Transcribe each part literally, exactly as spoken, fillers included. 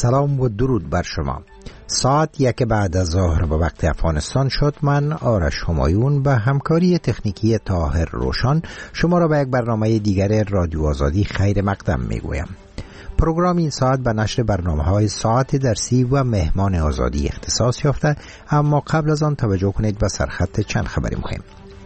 سلام و درود بر شما. ساعت یک بعد از ظهر به وقت افغانستان شد. من آرش همایون به همکاری تکنیکی طاهر روشن شما را به یک برنامه دیگر رادیو آزادی خیر مقدم میگویم. پروگرام این ساعت به نشر برنامه‌های ساعت درسی و مهمان آزادی اختصاص یافته، اما قبل از آن توجه کنید به سرخط چند خبر مهم.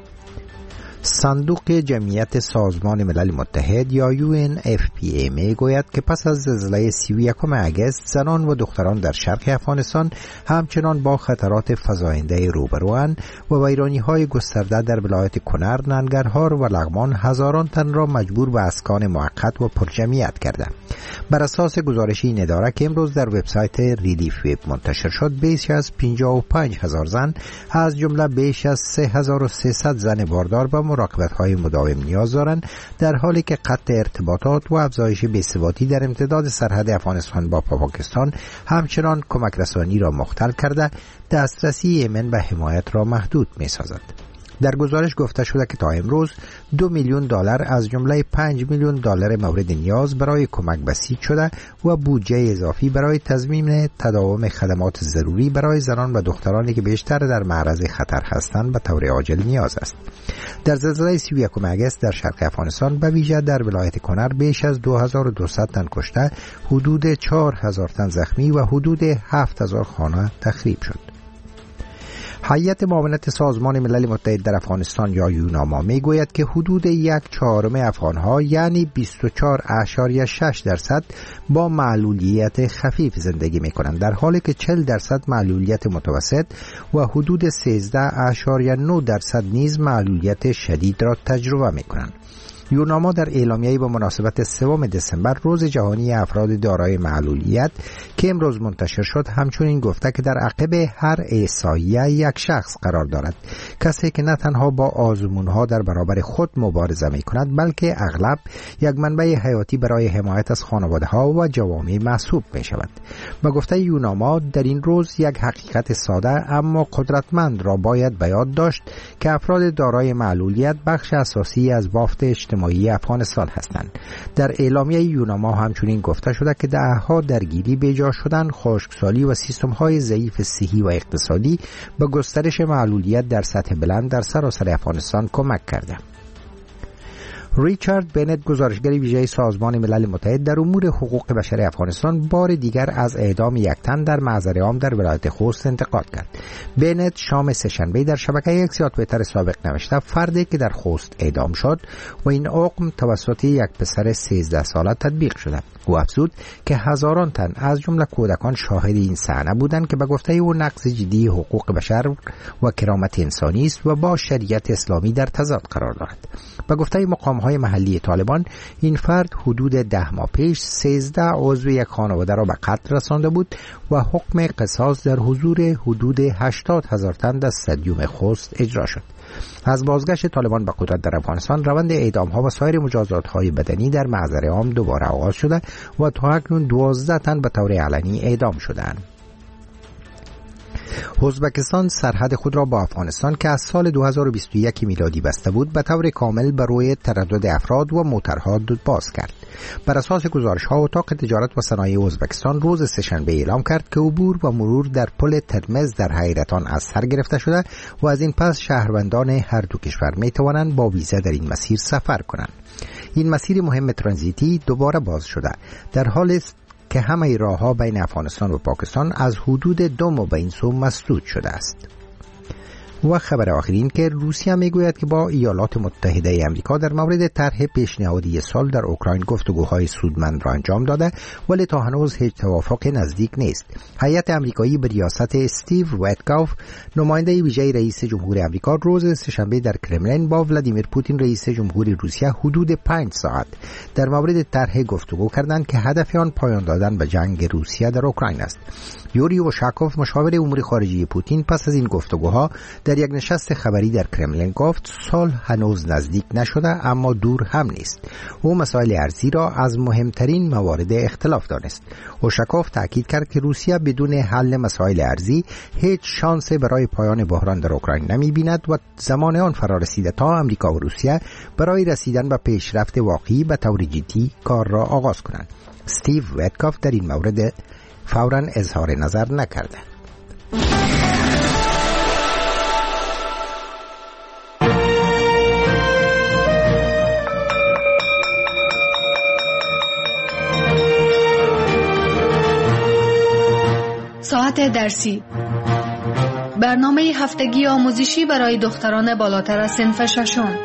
صندوق جمعیت سازمان ملل متحد یا یو ان اف پی ای می گوید که پس از زلزله سی و یکم اگست زنان و دختران در شرق افغانستان همچنان با خطرات فزاینده روبروان و ویرانی‌های گسترده در ولایت کنر، ننگرهار و لغمان هزاران تن را مجبور به اسکان موقت و پرجمعیت کرده. بر اساس گزارش این اداره که امروز در وبسایت ریلیف وب منتشر شد، بیش از پنجاه و پنج هزار زن از جمله بیش از سه هزار و سیصد زن باردار به مراقبت‌های مداوم نیاز دارند، در حالی که قطع ارتباطات و افزایش بی‌ثباتی در امتداد سرحد افغانستان با پاکستان همچنان کمک رسانی را مختل کرده دسترسی یمن به حمایت را محدود می‌سازد. در گزارش گفته شده که تا امروز دو میلیون دلار از جمله پنج میلیون دلار مورد نیاز برای کمک بسیج شده و بودجه اضافی برای تضمین تداوم خدمات ضروری برای زنان و دخترانی که بیشتر در معرض خطر هستند به طور عاجل نیاز است. در زلزله سی و یکم اگست در شرق افغانستان به ویژه در ولایت کنر بیش از دو هزار و دویست تن کشته، حدود چهار هزار تن زخمی و حدود هفت هزار خانه تخریب شد. هیئت معاونت سازمان ملل متحد در افغانستان یا یوناما می گوید که حدود یک چهارم افغانها یعنی بیست و چهار اشاریه شش درصد با معلولیت خفیف زندگی می کنند، در حالی که چهل درصد معلولیت متوسط و حدود سیزده اشاریه نه درصد نیز معلولیت شدید را تجربه می کنند. یوناما در اعلامیه‌ای به مناسبت سوم دسامبر روز جهانی افراد دارای معلولیت که امروز منتشر شد همچنین گفته که در عقب هر احصایه یک شخص قرار دارد، کسی که نه تنها با آزمون‌ها در برابر خود مبارزه می‌کند بلکه اغلب یک منبع حیاتی برای حمایت از خانواده‌ها و جوامع محسوب می‌شود. به گفته یوناما در این روز یک حقیقت ساده اما قدرتمند را باید به یاد داشت که افراد دارای معلولیت بخش اساسی از بافت اجتماعی افغانستان هستند. در اعلامیه یوناما همچنین گفته شده که دهها درگیری بیجا شدن، خشکسالی و سیستم‌های ضعیف صحی و اقتصادی به گسترش معلولیت در سطح بلند در سراسر افغانستان کمک کرده. ریچارد بنت، گزارشگر ویژه سازمان ملل متحد در امور حقوق بشر افغانستان، بار دیگر از اعدام یک تن در محضر عام در ولایت خوست انتقاد کرد. بنت شام سه‌شنبه در شبکه اکس یا توییتر سابق نوشته فردی که در خوست اعدام شد و این حکم توسط یک پسر سیزده ساله تطبیق شده. او افزود که هزاران تن از جمله کودکان شاهد این صحنه بودند که به گفته او نقض جدی حقوق بشر و کرامت انسانی است و با شریعت اسلامی در تضاد قرار دارد. به گفته مقام‌های محلی طالبان این فرد حدود ده ماه پیش سیزده عضو یک خانواده را به قتل رسانده بود و حکم قصاص در حضور حدود هشتاد هزار تن در استادیوم خوست اجرا شد. از بازگشت طالبان به قدرت در افغانستان روند اعدام‌ها و سایر مجازات‌های بدنی در محضر عام دوباره آغاز شده و تا اکنون دوازده تن به طور علنی اعدام شدند. ازبکستان سرحد خود را با افغانستان که از سال دو هزار و بیست و یک میلادی بسته بود به طور کامل بر روی تردد افراد و موترها باز کرد. بر اساس گزارش‌ها اتاق تجارت و صنایع ازبکستان روز سه‌شنبه اعلام کرد که عبور و مرور در پل ترمز در حیرتان از سر گرفته شده و از این پس شهروندان هر دو کشور می‌توانند با ویزا در این مسیر سفر کنند. این مسیر مهم ترانزیتی دوباره باز شده، در حالی است که همه راه‌ها بین افغانستان و پاکستان از حدود دو ماه به این سو مسدود شده است. و خبر آخرین که روسیه میگوید که با ایالات متحده آمریکا در مورد طرح پیشنهادی سال در اوکراین گفتگوهای سودمند را انجام داده، ولی تا هنوز هیچ توافق نزدیک نیست. هیئت آمریکایی به ریاست استیو ویتکاف، نماینده ویژه رئیس جمهور آمریکا، روز سه‌شنبه در کرملین با ولادیمیر پوتین رئیس جمهور روسیه حدود پنج ساعت در مورد طرح گفتگو کردند که هدف آن پایان دادن به جنگ روسیه در اوکراین است. یوری اوشاکوف، مشاور امور خارجه پوتین، پس از این گفتگوها در یک نشست خبری در کرملین گفت صلح هنوز نزدیک نشده اما دور هم نیست. او مسائل ارزی را از مهمترین موارد اختلاف دانست. اوشاکوف تاکید کرد که روسیه بدون حل مسائل ارزی هیچ شانسی برای پایان بحران در اوکراین نمی بیند و زمان آن فرا رسیده تا آمریکا و روسیه برای رسیدن به پیشرفت واقعی به طور جدی کار را آغاز کنند. استیو ویتکاف در این مورد فوراً اظهار نظر نکردند. ساعت درسی، برنامه هفتگی آموزشی برای دختران بالاتر از صنف ششم.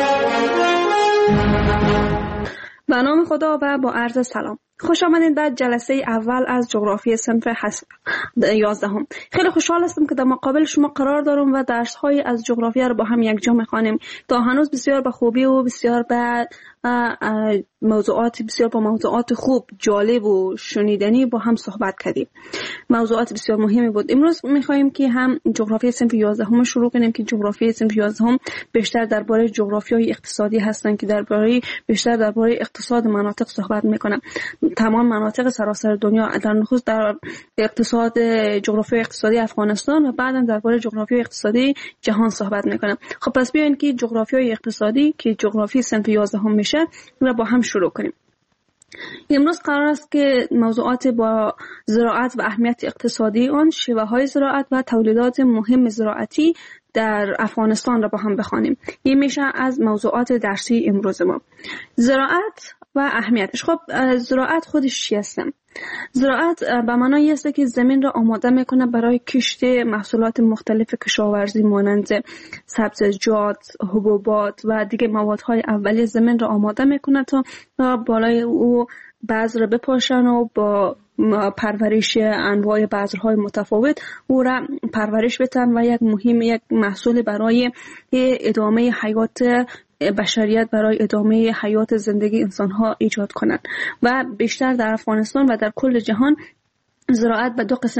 به نام خدا و با عرض سلام. خوش آمدید در جلسه اول از جغرافی صنف یازدهم. خیلی خوشحال هستم که در مقابل شما قرار دارم و درس‌های از جغرافیا رو با هم یک جا می‌خوانیم. تا هنوز بسیار به خوبی و بسیار به موضوعات بسیار با موضوعات خوب، جالب و شنیدنی با هم صحبت کردیم. موضوعات بسیار مهمی بود. امروز می‌خوایم که هم جغرافی صنف یازدهم شروع کنیم که جغرافی صنف یازدهم بیشتر درباره جغرافیای اقتصادی هستن که درباره بیشتر درباره اقتصاد مناطق صحبت می‌کنن. تمام مناطق سراسر دنیا، در نخست در اقتصاد جغرافی اقتصادی افغانستان و بعداً درباره جغرافی اقتصادی جهان صحبت می‌کنم. خب پس بیاین که جغرافیای اقتصادی که جغرافی صنف یازدهم میشه رو با هم شروع کنیم. امروز قرار است که موضوعات با زراعت و اهمیت اقتصادی آن، شیوه‌های زراعت و تولیدات مهم زراعتی در افغانستان را با هم بخوانیم. این میشه از موضوعات درسی امروز ما. زراعت و اهمیتش. خب زراعت خودش چی هست؟ زراعت به معنای است که زمین را آماده میکنه برای کشت محصولات مختلف کشاورزی مانند سبزیجات، حبوبات و دیگه موادهای اولیه. زمین را آماده میکنه تا بالای او بذر بپاشن و با پرورش انواع بذرهای متفاوت او را پرورش بدن و یک مهم یک محصول برای ادامه حیات بشریت، برای ادامه حیات زندگی انسان‌ها ایجاد کنند. و بیشتر در افغانستان و در کل جهان زراعت به دو قسم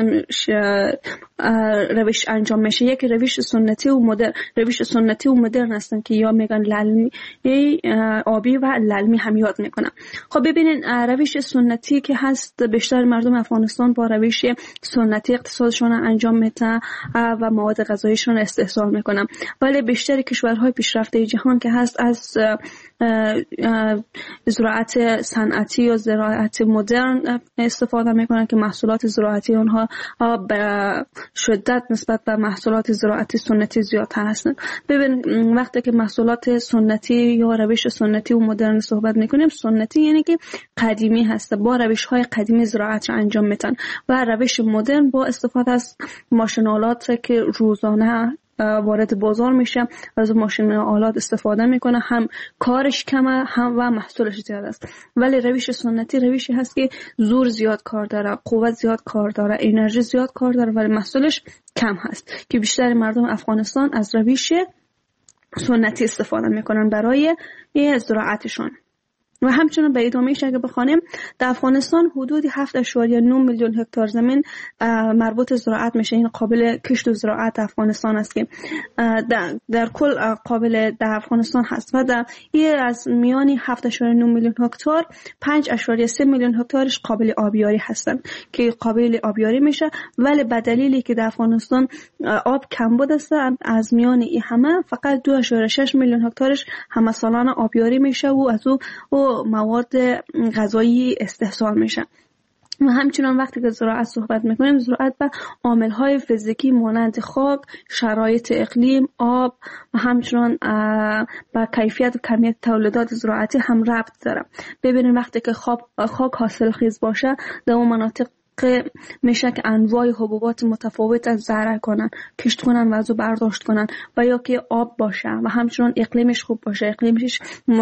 روش انجام میشه. یک روش سنتی و مدرن. روش سنتی و مدرن هستن که یا میگن للمی آبی و للمی هم یاد میکنن. خب ببینین روش سنتی که هست، بیشتر مردم افغانستان با روش سنتی اقتصادشون انجام میدن و مواد غذاییشون استحصال میکنن، ولی بیشتر کشورهای پیشرفته جهان که هست از زراعت صنعتی یا زراعت مدرن استفاده میکنن که محصولات زراعتی اونها به شدت نسبت به محصولات زراعتی سنتی زیادتر هستند. ببین وقتی که محصولات سنتی یا روش سنتی و مدرن صحبت میکنیم، سنتی یعنی که قدیمی هست، با روش های قدیمی زراعت را انجام میدن، و روش مدرن با استفاده از ماشین‌آلات که روزانه وارد بازار میشه، از ماشین آلات استفاده میکنه، هم کارش کمه هم و محصولش زیاد است. ولی روش سنتی روشی هست که زور زیاد کار داره، قوت زیاد کار داره، انرژی زیاد کار داره، ولی محصولش کم هست، که بیشتر مردم افغانستان از روش سنتی استفاده میکنن برای زراعتشون. و همچنین به ادامهش اگه بخوانیم، در افغانستان حدود هفت اشاریه نه میلیون هکتار زمین مربوط زراعت میشه. این قابل کشت و زراعت افغانستان است که در, در کل قابل در افغانستان هست. و در این از میانی هفت اشاریه نه میلیون هکتار پنج اشاریه سه میلیون هکتارش قابل آبیاری هستن که قابل آبیاری میشه. ولی به دلیلی که در افغانستان آب کمبود است، از میان این همه فقط دو اشاریه شش میلیون هکتارش همه سالانه آبیاری میشه و از او مواد غذایی استحصال میشه. و همچنان وقتی که زراعت صحبت میکنیم، زراعت به عامل‌های فیزیکی مانند خاک، شرایط اقلیم، آب و همچنان به کیفیت و کمیت تولیدات زراعتی هم ربط داره. ببینید وقتی که خاک حاصل خیز باشه، در اون مناطق میشه که انواع حبوبات متفاوت از زرع کنن، کشت کنن و از او برداشت کنن، و یا که آب باشه و همچنان اقلیمش خوب باشه. اقلیمش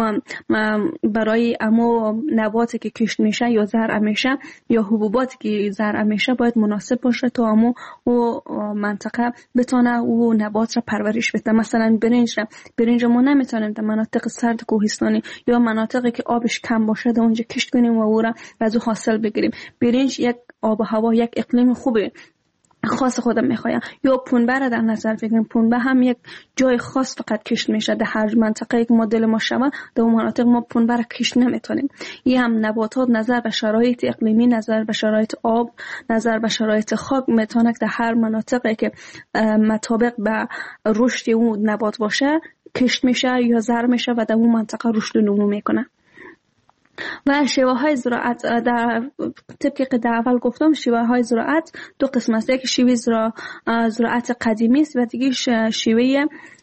برای امو نباتی که کشت میشه یا زرع میشه یا حبوباتی که زرع میشه باید مناسب باشه تا امو و منطقه بتونه و نبات را پرورش بده. مثلا برنج برنج ما نمیتونیم در مناطق سرد کوهستانی یا مناطقی که آبش کم باشه در اونجا کشت کنیم و او را از او حاصل بگیریم. برنج یک آب و هوا، یک اقلیم خوبه خاص خودم میخوایم. یا پنبه را در نظر بگیریم، پنبه هم یک جای خاص فقط کشت میشه. در هر منطقه یک مدل ما شوه، در اون مناطق ما پنبه را کشت نمیتونیم. این هم نباتات نظر به شرایط اقلیمی، نظر به شرایط آب، نظر به شرایط خاک میتونه در هر مناطقی که مطابق به رشد اون نبات باشه کشت میشه یا زرع میشه و در اون منطقه رشد و نمو میکنه. و شیوه های زراعت در طبقی که در اول گفتم شیوه های زراعت دو قسم است. یک شیوه زرا... زراعت قدیمی است و دیگه شیوه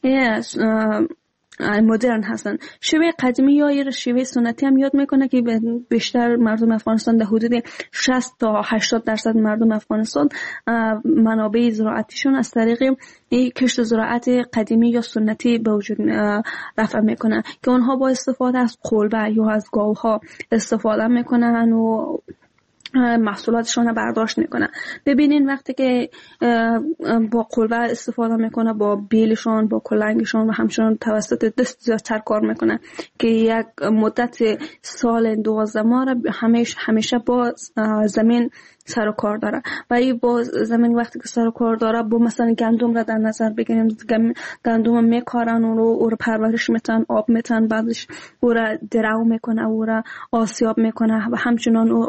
مدرن هستن. شیوه قدیمی یا یه شیوه سنتی هم یاد میکنه که بیشتر مردم افغانستان در حدود شصت تا هشتاد درصد مردم افغانستان منابع زراعتیشون از طریق کشت زراعت قدیمی یا سنتی به وجود رفع میکنن که اونها با استفاده از قلبه یا از گاوها استفاده میکنن و محصولاتشون رو برداشت میکنه. ببینین وقتی که با قلبه استفاده میکنه، با بیلشون، با کلنگشون و همچنان توسط دست زیادتر کار میکنه که یک مدت سال دوازده ماه را همیشه همیشه با زمین سر و کار داره. و این با زمین وقتی که سر و کار داره، با مثلا گندم را در نظر بگیریم، گندم میکارن و او رو پرورش میتن، آب میتن، بعدش او را درو میکنه، او را آسیاب میکنه و همچنان او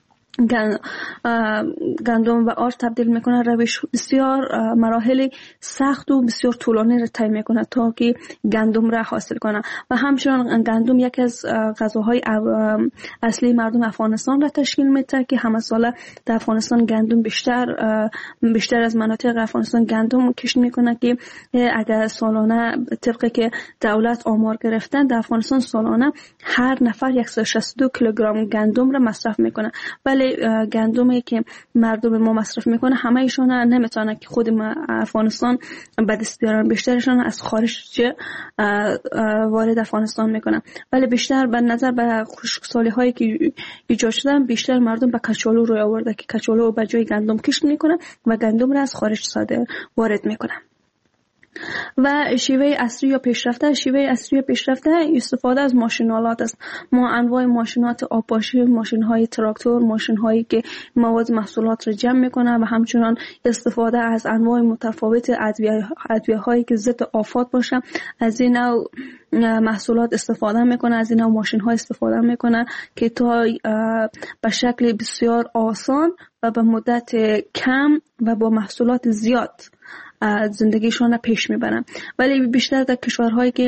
گندم و آرد تبدیل میکنه. روش بسیار مراحل سخت و بسیار طولانی را طی میکنه تا که گندم را حاصل کنه. و همچنان گندم یکی از غذاهای اصلی مردم افغانستان را تشکیل میده که همه ساله در افغانستان گندم بیشتر بیشتر از مناطق افغانستان گندم کشت میکنه که اگر سالانه طبقی که دولت آمار گرفتن در افغانستان سالانه هر نفر صد و شصت و دو کیلوگرم گندم را مصرف میکنه. ولی گندمی که مردم ما مصرف میکنه همه ایشون نمیتونه که خود افغانستان به دست بیارن، بیشترشون از خارج وارد افغانستان میکنن. ولی بیشتر به نظر به خشکسالی هایی که ایجاد شدن، بیشتر مردم به کچالو روی آورده که کچالو به جای گندم کشت میکنن و گندم را از خارج صادر وارد میکنن. و شیوه اصلی یا پیشرفته شیوه اصلی یا پیشرفته استفاده از ماشین‌آلات است. ما انواع ماشینات آبپاشی، ماشین‌های تراکتور، ماشین‌هایی که مواد محصولات را جمع می‌کنه و همچنان استفاده از انواع متفاوت ادویه ادویه‌هایی که ضد آفات باشه، از این نوع محصولات استفاده میکنه، از این نوع ماشین‌ها استفاده میکنه که تا به شکل بسیار آسان و به مدت کم و با محصولات زیاد زندگیشون پیش میبرن. ولی بیشتر در کشورهایی که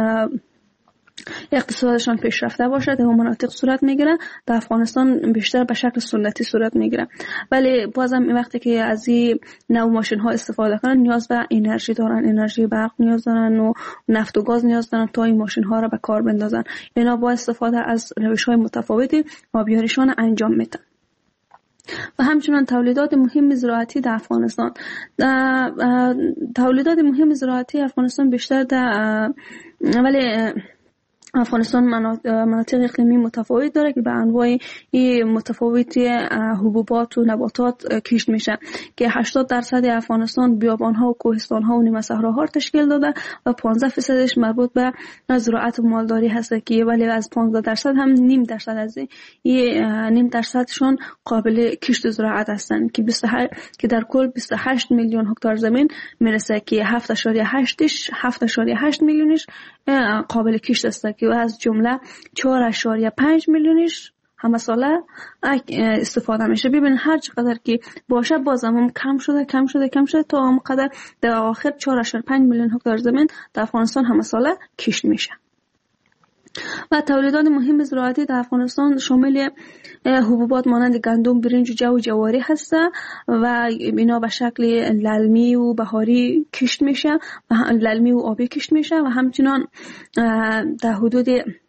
اقتصادشان پیشرفته باشه در مناطق صورت میگیره، در افغانستان بیشتر به شکل سنتی صورت میگیره. ولی بازم این وقتی که از این نوع ماشین ها استفاده کنن نیاز به انرژی دارن، انرژی برق نیاز دارن و نفت و گاز نیاز دارن تا این ماشین ها را به کار بندازن. اینا با استفاده از روش های متفاوتی آبیاریشان انجام میدن. و همچنان تولیدات مهم زراعتی در افغانستان، تولیدات مهم زراعتی افغانستان بیشتر در ولی افغانستان مناطق اقلیمی متفاوت داره که به انواع متفاوتی حبوبات و نباتات کشت میشه که هشتاد درصد افغانستان بیابان‌ها و کوهستان‌ها و نیمه صحراها تشکیل داده و پانزده درصدش مربوط به زراعت و مالداری هست که ولی از پانزده درصد هم نیم درصد از این نیم درصدشون قابل کشت زراعت هستند که بیست و هشت که در کل بیست و هشت میلیون هکتار زمین میرسه که هفت اشاریه هشت میلیونش قابل کشت است که از جمله چهار اشاریه پنج میلیونش همه ساله استفاده میشه. ببین هر چقدر که باشه بازم هم کم شده کم شده کم شده تا هم قدر در آخر چهار اشاریه پنج میلیون هکتار زمین در افغانستان همه ساله کشت میشه. و تولیدات مهم زراعتی در افغانستان شامل حبوبات مانند گندم، برنج و جو و جواری هست و اینا به شکل للمی و بهاری کشت میشه و للمی و آبی کشت میشه و همچنان در حدود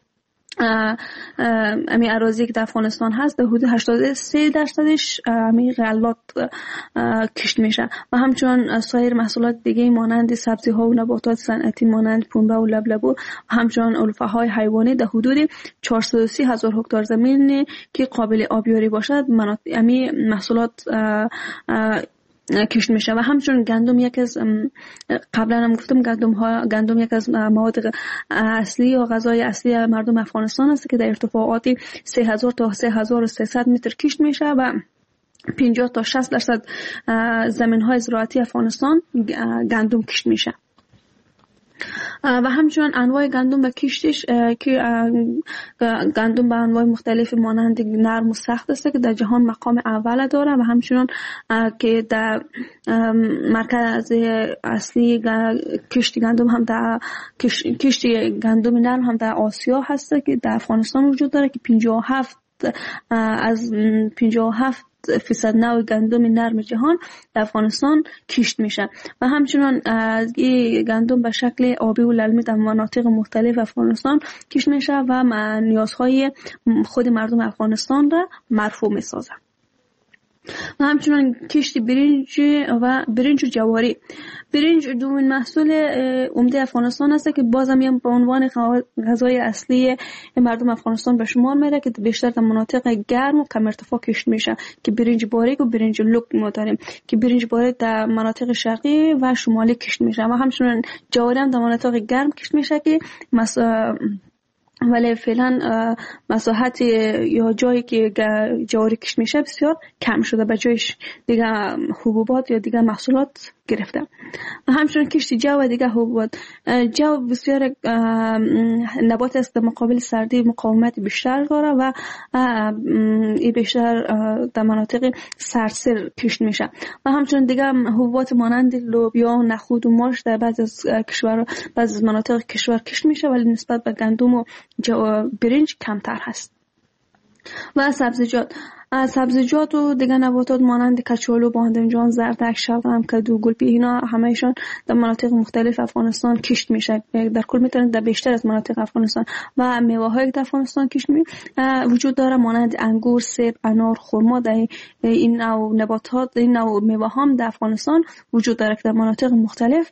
امی اراضی که در افغانستان هست در حدود هشتاد و سه درصدش امی غلات کشت میشه و همچنان سایر محصولات دیگه مانند سبزی ها و نباتات صنعتی مانند پنبه و لبلبو و همچنان علفه های حیوانی در حدود چهارصد و سی هزار هکتار زمین که قابل آبیاری باشد امی محصولات کشت میشه. و همچنین گندم یک از قبلا هم گفتم گندم ها گندم یک از مواد اصلی و غذای اصلی مردم افغانستان است که در ارتفاعات سه هزار تا سه هزار و سیصد متر کشت میشه و پنجاه تا شصت درصد زمین های زراعتی افغانستان گندم کشت میشه. و همچنین انواع گندم و کشتش که گندم به انواع مختلف مانند نرم و سخت است که در جهان مقام اول داره و همچنین که در مرکز اصلی کشت گندم هم در کشت گندم نرم هم در آسیا هست که در افغانستان وجود داره که پنجاه و هفت از پنجاه و هفت فیصد نوع گندم نرم جهان در افغانستان کشت میشه و همچنین این گندم به شکل آبی و للمی در مناطق مختلف افغانستان کشت میشه و نیازهای خود مردم افغانستان را مرفوع میسازه. و همچنین کشت برنج و برنج و جواری. برنج دومین محصول عمده افغانستان است که بازم هم به عنوان غذای اصلی مردم افغانستان به شمار میره که بیشتر در مناطق گرم و کم ارتفاع کشت میشه که برنج باریک و برنج لوک ما داریم که برنج باریک در مناطق شرقی و شمالی کشت میشه و همچنین جواری هم در مناطق گرم کشت میشه که مثلا ولی فعلا مساحت یا جایی که جواری کشت میشه بسیار کم شده، به جایش دیگه حبوبات یا دیگه محصولات گرفته. و همچنین کشت جو و دیگه حبوبات. جو بسیار نبات است مقابل سردی مقاومت بیشتر داره و این بیشتر در مناطق سرسر کشت میشه و همچنین دیگه حبوبات مانند لوبیا، نخود و ماش در بعضی از کشور بعضی از مناطق کشور کشت میشه ولی نسبت به گندم و برنج کمتر هست. و سبزیجات سبزیجات و دیگر نباتات مانند کچالو، بادمجان، زردک، شبنم، کدو، گلپی اینا همهشون در مناطق مختلف افغانستان کشت میشه. در کل میتونن در بیشتر از مناطق افغانستان و میوه های در افغانستان کشت می وجود داره مانند انگور، سیب، انار، خرما. در این نوع نباتات این نوع میوه هم در افغانستان وجود داره که در مناطق مختلف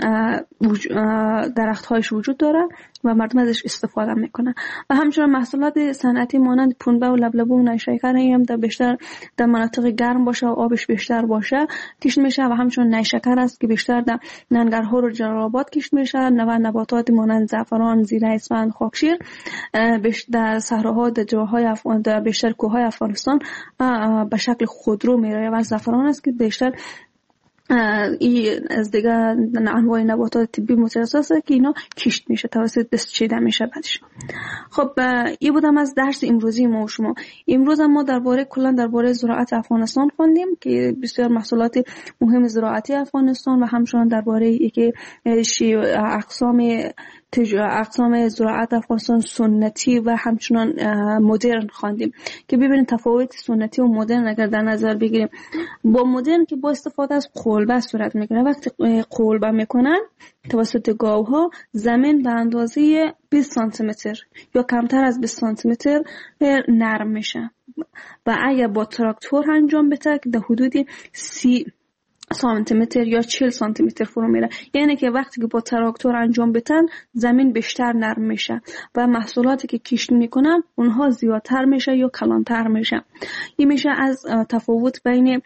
درخت هایش وجود داره و مردم ازش استفاده میکنن. و همچنین محصولات صنعتی مانند پنبه و لبلبو و نیشکر هم در بیشتر در مناطق گرم باشه و آبش بیشتر باشه کشت میشه و همچنین نیشکر است که بیشتر در ننگرهار و جلال‌آباد کشت میشه. و نباتات مانند زعفران، زیره، اسفند، خاکشیر در صحراها در جاهای افغان در بیشتر کوههای افغانستان به شکل خودرو میره و زعفران است که بیشتر این از دیگه انواع نباتات طبی متخصص است که اینا کشت میشه توسط دست چیده میشه بعدش. خب این بودم از درس امروزی ما و شما. امروز هم ما درباره کلا درباره زراعت افغانستان خوندیم که بسیار محصولات مهم زراعتی افغانستان و همچنین درباره اینکه اقسام اقسام زراعت افغانستان سنتی و همچنان مدرن خواندیم که ببینید تفاوت سنتی و مدرن اگر در نظر بگیریم. با مدرن که با استفاده از قلبه صورت میگیره. وقتی قلبه میکنن توسط گاوها زمین به اندازه بیست سانتی متر یا کمتر از بیست سانتی متر نرم میشه و اگر با تراکتور انجام بده که در حدود سی سانتی متر یا چهل سانتی متر فرو میره. یعنی که وقتی که با تراکتور انجام بدن زمین بیشتر نرم میشه و محصولاتی که کشت میکنن اونها زیادتر میشه یا کلانتر میشه. این میشه از تفاوت بین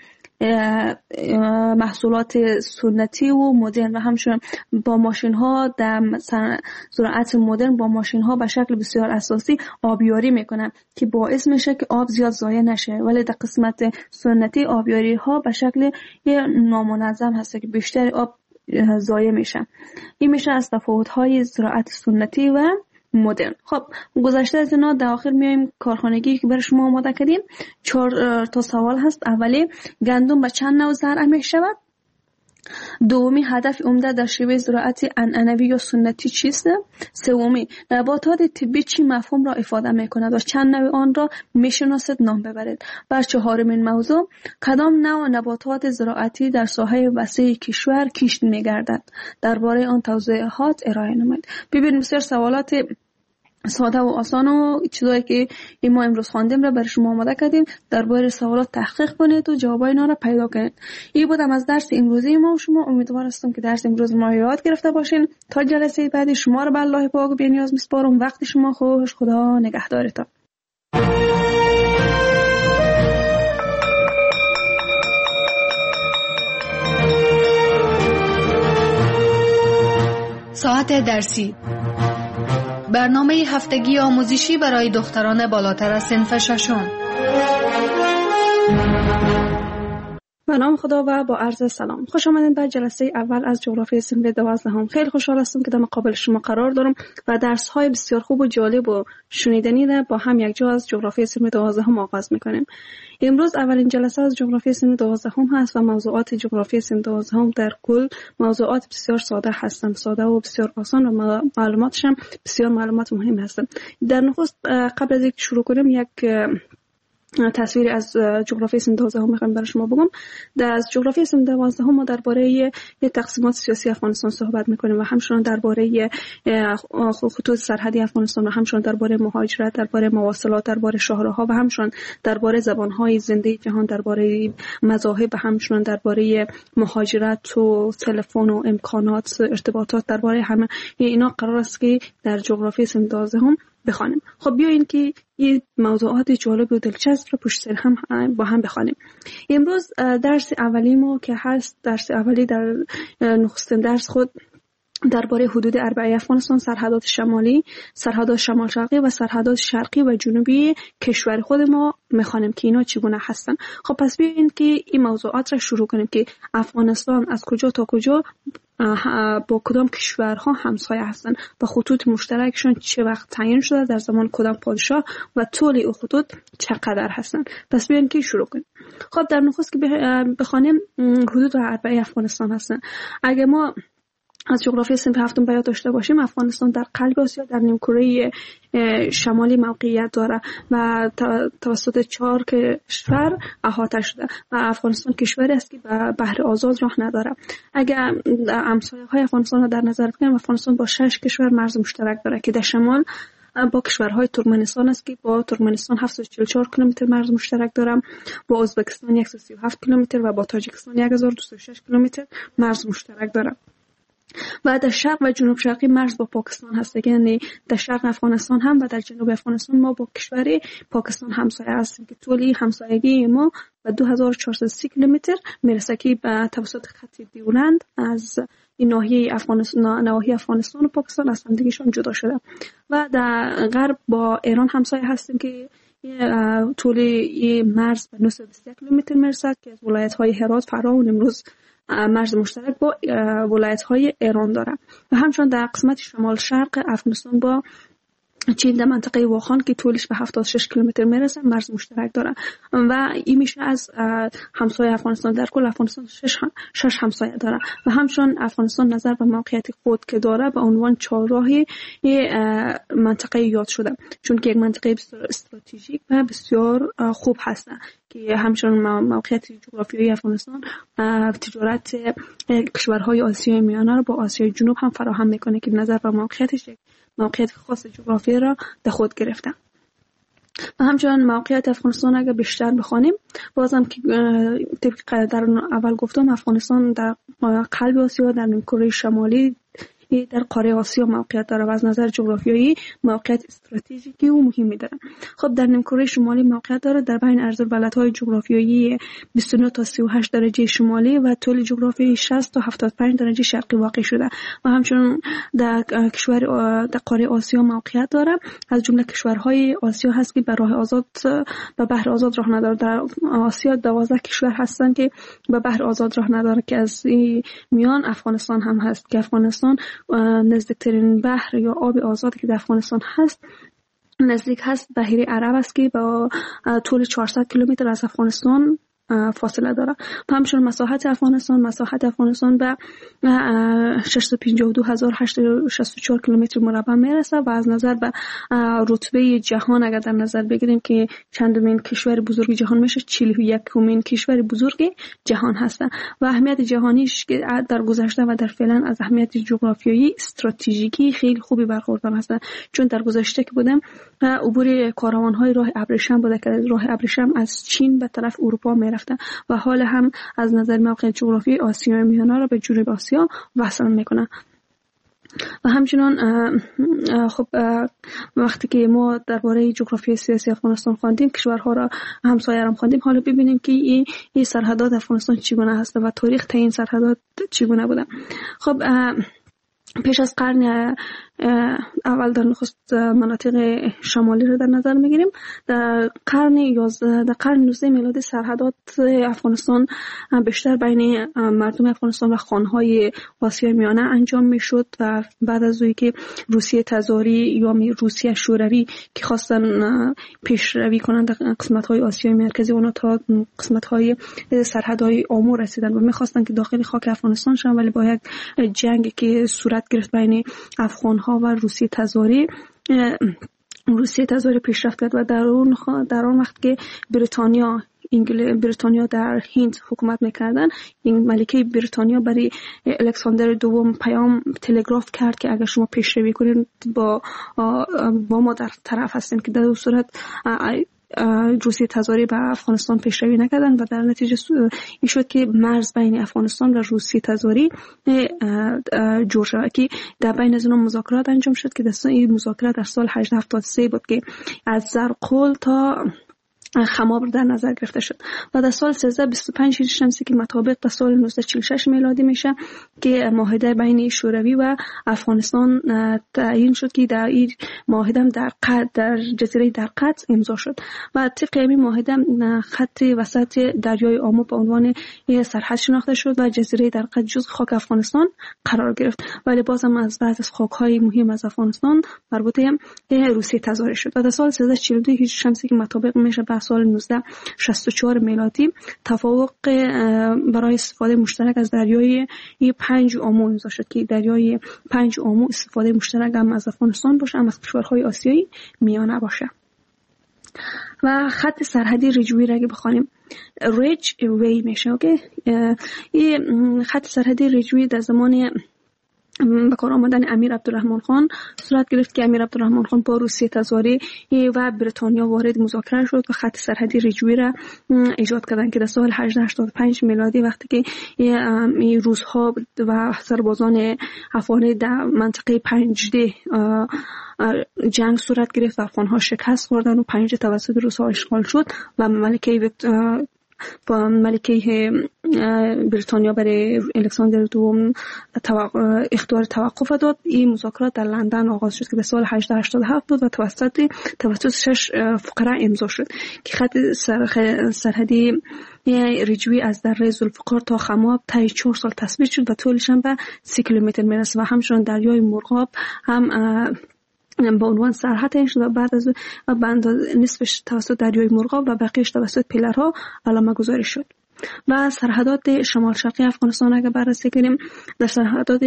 محصولات سنتی و مدرن و همچنین با ماشین ها در زراعت مدرن با ماشین ها به شکل بسیار اساسی آبیاری میکنن که باعث میشه که آب زیاد ضایع نشه، ولی در قسمت سنتی آبیاری ها به شکل نامنظم هست که بیشتر آب ضایع میشه. این میشه از تفاوت های زراعت سنتی و مدرن. خب گذشته از اینا در آخر میایم کارخانگی که برای شما آماده کردیم. چهار تا سوال هست. اولی گندم به چند نوع زرع می شود؟ دومی هدف عمده در شیوه زراعت عنعنوی یا سنتی چیست؟ سومی نباتات طبی چی مفهوم را افاده می کند و چند نوع آن را می شناسید نام ببرید. بر چهارمین موضوع کدام نوع نباتات زراعتی در ساحه وسیع کشور کشت می گردد؟ درباره آن توضیحات ارائه نمایید. ببینید بسیار سوالات ساده و آسان و چیزایی که ما امروز خواندیم را برای شما آماده کردیم. درباره سوالات تحقیق کنید و جوابای اینا را پیدا کنید. این بودم از درس امروزی ما و شما. امیدوار هستم که درس امروز ما یاد گرفته باشین. تا جلسه بعدی شما را به الله پاک و بی‌نیاز میسپارم. وقت شما خوش. خدا نگهدارتان. ساعت درسی برنامه هفتگی آموزشی برای دختران بالاتر از صنف ششم. به نام خدا و با عرض سلام. خوش آمدید به جلسه اول از جغرافی صنف دوازدهم. خیلی خوشحال هستم که در مقابل شما قرار دارم و درس های بسیار خوب و جالب و شنیدنی را با هم یک جا از جغرافی صنف دوازدهم آغاز می‌کنیم. امروز اولین جلسه از جغرافی صنف دوازدهم هست و موضوعات جغرافی صنف دوازدهم در کل موضوعات بسیار ساده هستند، ساده و بسیار آسان و معلوماتش هم بسیار معلومات مهم هستند. در نخست قبل از اینکه شروع کنیم یک تصویری از جغرافی صنف دوازدهم میخوام برای شما بگم. در از جغرافی صنف دوازدهم ما درباره یه تقسیمات سیاسی افغانستان صحبت میکنیم و همچنین درباره خطوط سرحدی افغانستان و همچنین درباره مهاجرت، درباره مواصلات، درباره شاهراها و همچنین درباره زبانهای زنده جهان، درباره مذاهب و همچنین درباره مهاجرت و تلفن و امکانات ارتباطات، درباره همه اینا قرار است که در جغرافی صنف دوازدهم بخوانیم. خب بیاین که این موضوعات جالب و دلچسب رو پشت سر هم با هم بخوانیم. امروز درس اولی ما که هست درس اولی در نخستین درس خود درباره حدود اربعه افغانستان، سرحدات شمالی، سرحدات شمال شرقی و سرحدات شرقی و جنوبی کشور خود ما میخوانیم که اینا چگونه هستن. خب پس بیاین که این موضوعات را شروع کنیم که افغانستان از کجا تا کجا با کدام کشورها همسایه هستند و خطوط مشترکشون چه وقت تعیین شده، در زمان کدام پادشاه و طول این خطوط چقدر هستند. پس بیاین که شروع کنیم. خب در نخست که بخوانیم حدود اربعه افغانستان هستند. اگه ما از جغرافی صنف هفتم بیان داشته باشیم، افغانستان در قلب آسیا در نیمکره شمالی موقعیت داره و توسط چهار کشور احاطه شده و افغانستان کشوری است که به بحر آزاد راه نداره. اگر همسایه های افغانستان را در نظر بگیریم، افغانستان با شش کشور مرز مشترک داره که در شمال با کشورهای ترکمنستان است که با ترکمنستان هفتصد و چهل و چهار کیلومتر مرز مشترک دارم، با ازبکستان صد و سی و هفت کیلومتر و با تاجیکستان هزار و دویست و شش کیلومتر مرز مشترک دارم. و در شرق و جنوب شرقی مرز با پاکستان هست، یعنی در شرق افغانستان هم و در جنوب افغانستان ما با کشور پاکستان همسایه هستیم که طولی همسایگی ما به دو هزار و چهارصد و سی کیلومتر میرسه که به توسط خط دیولند از این ناحیه افغانستان نواحی افغانستان و پاکستان از هم دیگه‌شون جدا شده. و در غرب با ایران همسایه هستیم که طولی مرز به نهصد و بیست و یک کیلومتر میرسه که از ولایت‌های هرات، فرا و نیمروز مرز مشترک با ولایت‌های ایران داره. و همچنین در قسمت شمال شرق افغانستان با چین در منطقه واخان که طولش به هفتاد و شش کیلومتر میرسه مرز مشترک داره و این میشه از همسایه افغانستان. در کل افغانستان شش, هم، شش همسایه داره و همچنین افغانستان نظر به موقعیت خود که داره به عنوان چهارراهی منطقه یاد شده، چون که یک منطقه بسیار استراتژیک و بسیار خوب هست که همچنین موقعیت جغرافیایی افغانستان تجارت کشورهای آسیای میانه رو با آسیای جنوب هم فراهم میکنه که نظر به موقعیتش موقعیت خاص جغرافیایی را در خود گرفته. و همچنین موقعیت افغانستان اگر بیشتر بخوانیم، بازم که طبق در اول گفتم افغانستان در قلب آسیا در نیمکره شمالی در قاره آسیا موقعیت داره و از نظر جغرافیایی موقعیت استراتژیکی و مهمی داره. خب در نیمکره شمالی موقعیت داره در بین عرض ولایت‌های جغرافیایی بیست و نه تا سی و هشت درجه شمالی و طول جغرافیایی شصت تا هفتاد و پنج درجه شرقی واقع شده و همچنین در کشور در قاره آسیا موقعیت داره. از جمله کشورهای آسیا هست که به راه آزاد به بحر آزاد راه نداره. در آسیا دوازده کشور هستن که به بحر آزاد راه نداره که از میان افغانستان هم هست که افغانستان نزدیکترین بحر یا آب آزاد که در افغانستان هست نزدیک هست بحیره عرب است که با طول چهارصد کیلومتر از افغانستان فاصله داره. همچنین مساحت افغانستان مساحت افغانستان به ششصد و پنجاه و دو هزار و هشتصد و شصت و چهار کیلومتر مربع میرسه و از نظر به رتبه جهان اگر در نظر بگیریم که چندمین کشور بزرگ جهان میشه، چهل و یکمین کشور بزرگ جهان هستن و اهمیت جهانیش که در گذشته و در فعلا از اهمیت جغرافیایی استراتژیکی خیلی خوبی برخوردار هستن، چون در گذشته که بودم عبور کاروان‌های راه ابریشم بوده که راه ابریشم از چین به طرف اروپا میرفته و حال هم از نظر موقع جغرافیایی آسیای میانه را به جنوب آسیا وصل میکنه. و همچنان خب وقتی که ما درباره جغرافی سیاسی افغانستان خواندیم، کشورها را همسایه را خواندیم، حالا ببینیم که این این سرحدات افغانستان چگونه هست و تاریخ تعیین سرحدات چگونه بوده. خب پیش از قرن اول در نخست مناطق شمالی رو در نظر میگیریم. در قرن یازده در قرن نوزده میلادی سرحدات افغانستان بیشتر بین مردم افغانستان و خانهای آسیای میانه انجام میشد و بعد از اونی که روسیه تزاری یا روسیه شوروی که خواستن پیشروی کنند در قسمت‌های آسیای مرکزی، اونا تا قسمت‌های سرحدهای آمو رسیدن و می‌خواستن که داخل خاک افغانستان شدن، ولی با یک جنگ که صورت گرفت بین افغان‌ها و روسیه تزاری، روسیه تزاری پیشرفت کرد و در اون در اون وقت که بریتانیا انگلیس بریتانیا در هند حکومت میکردن، این ملکه بریتانیا برای الکساندر دوم پیام تلگراف کرد که اگر شما پیشروی کنید با با ما در طرف هستیم، که در اون صورت روسیه تزاری به افغانستان پیشروی نکردن و در نتیجه این شد که مرز بین افغانستان و روسیه تزاری جور شد که در بین از اونها مذاکرات انجام شد که در این مذاکرات در سال هجده هفتاد و سه بود که از زرقول تا خماب در نظر گرفته شد و در سال سیزده بیست و پنج هجری شمسی که مطابق با سال نوزده چهل و شش میلادی میشه که معاهده بین شوروی و افغانستان تعیین شد که در این معاهده در قد در جزیره در قد امضا شد و طبق این معاهده خط وسط دریای آمو به عنوان سرحد شناخته شد و جزیره در قد جزء خاک افغانستان قرار گرفت، ولی بازم از بعض از خاک‌های مهم از افغانستان مربوط به روسیه تزاری شد و در سال سیزده چهل و دو هجری شمسی که مطابق میشه با سال نوزده شصت و چهار میلادی توافق برای استفاده مشترک از دریای پنج آمو امضا شد که دریای پنج آمو استفاده مشترک هم از افغانستان باشه، هم از کشورهای آسیایی میانه باشه. و خط سرحدی رجوی را اگه بخوانیم ریج وی میشه. اوکی، این خط سرحدی رجوی در زمان به کار آمدن امیر عبدالرحمن خان صورت گرفت که امیر عبدالرحمن خان با روسیه تزاری و بریتانیا وارد مذاکره شد و خط سرحدی رجوی را ایجاد کردند که در سال هجده هشتاد و پنج میلادی وقتی که این روس‌ها و سربازان افغانی در منطقه پنجده جنگ صورت گرفت و افغان‌ها شکست خوردن و پنجده توسط روس‌ها اشغال شد و ملکه با ملکه بریتانیا برای الکساندر دوم اختیار توقف داد. این مذاکرات در لندن آغاز شد که به سال هجده هشتاد و هفت بود و توسط توسط شش فقره امضا شد که خط سرحدی رجوی از دره ذوالفقار تا خماب طی چهار سال تثبیت شد و طولش هم به سی کیلومتر میرسه و همچنین دریای مرغاب هم با عنوان سرحد شد و بعد از بند نصفش توسط دریای مرغاب و بقیهش توسط پیلرها علامه گذاری شد. و سرحدات شمال شرقی افغانستان اگر بررسی کنیم، در سرحدات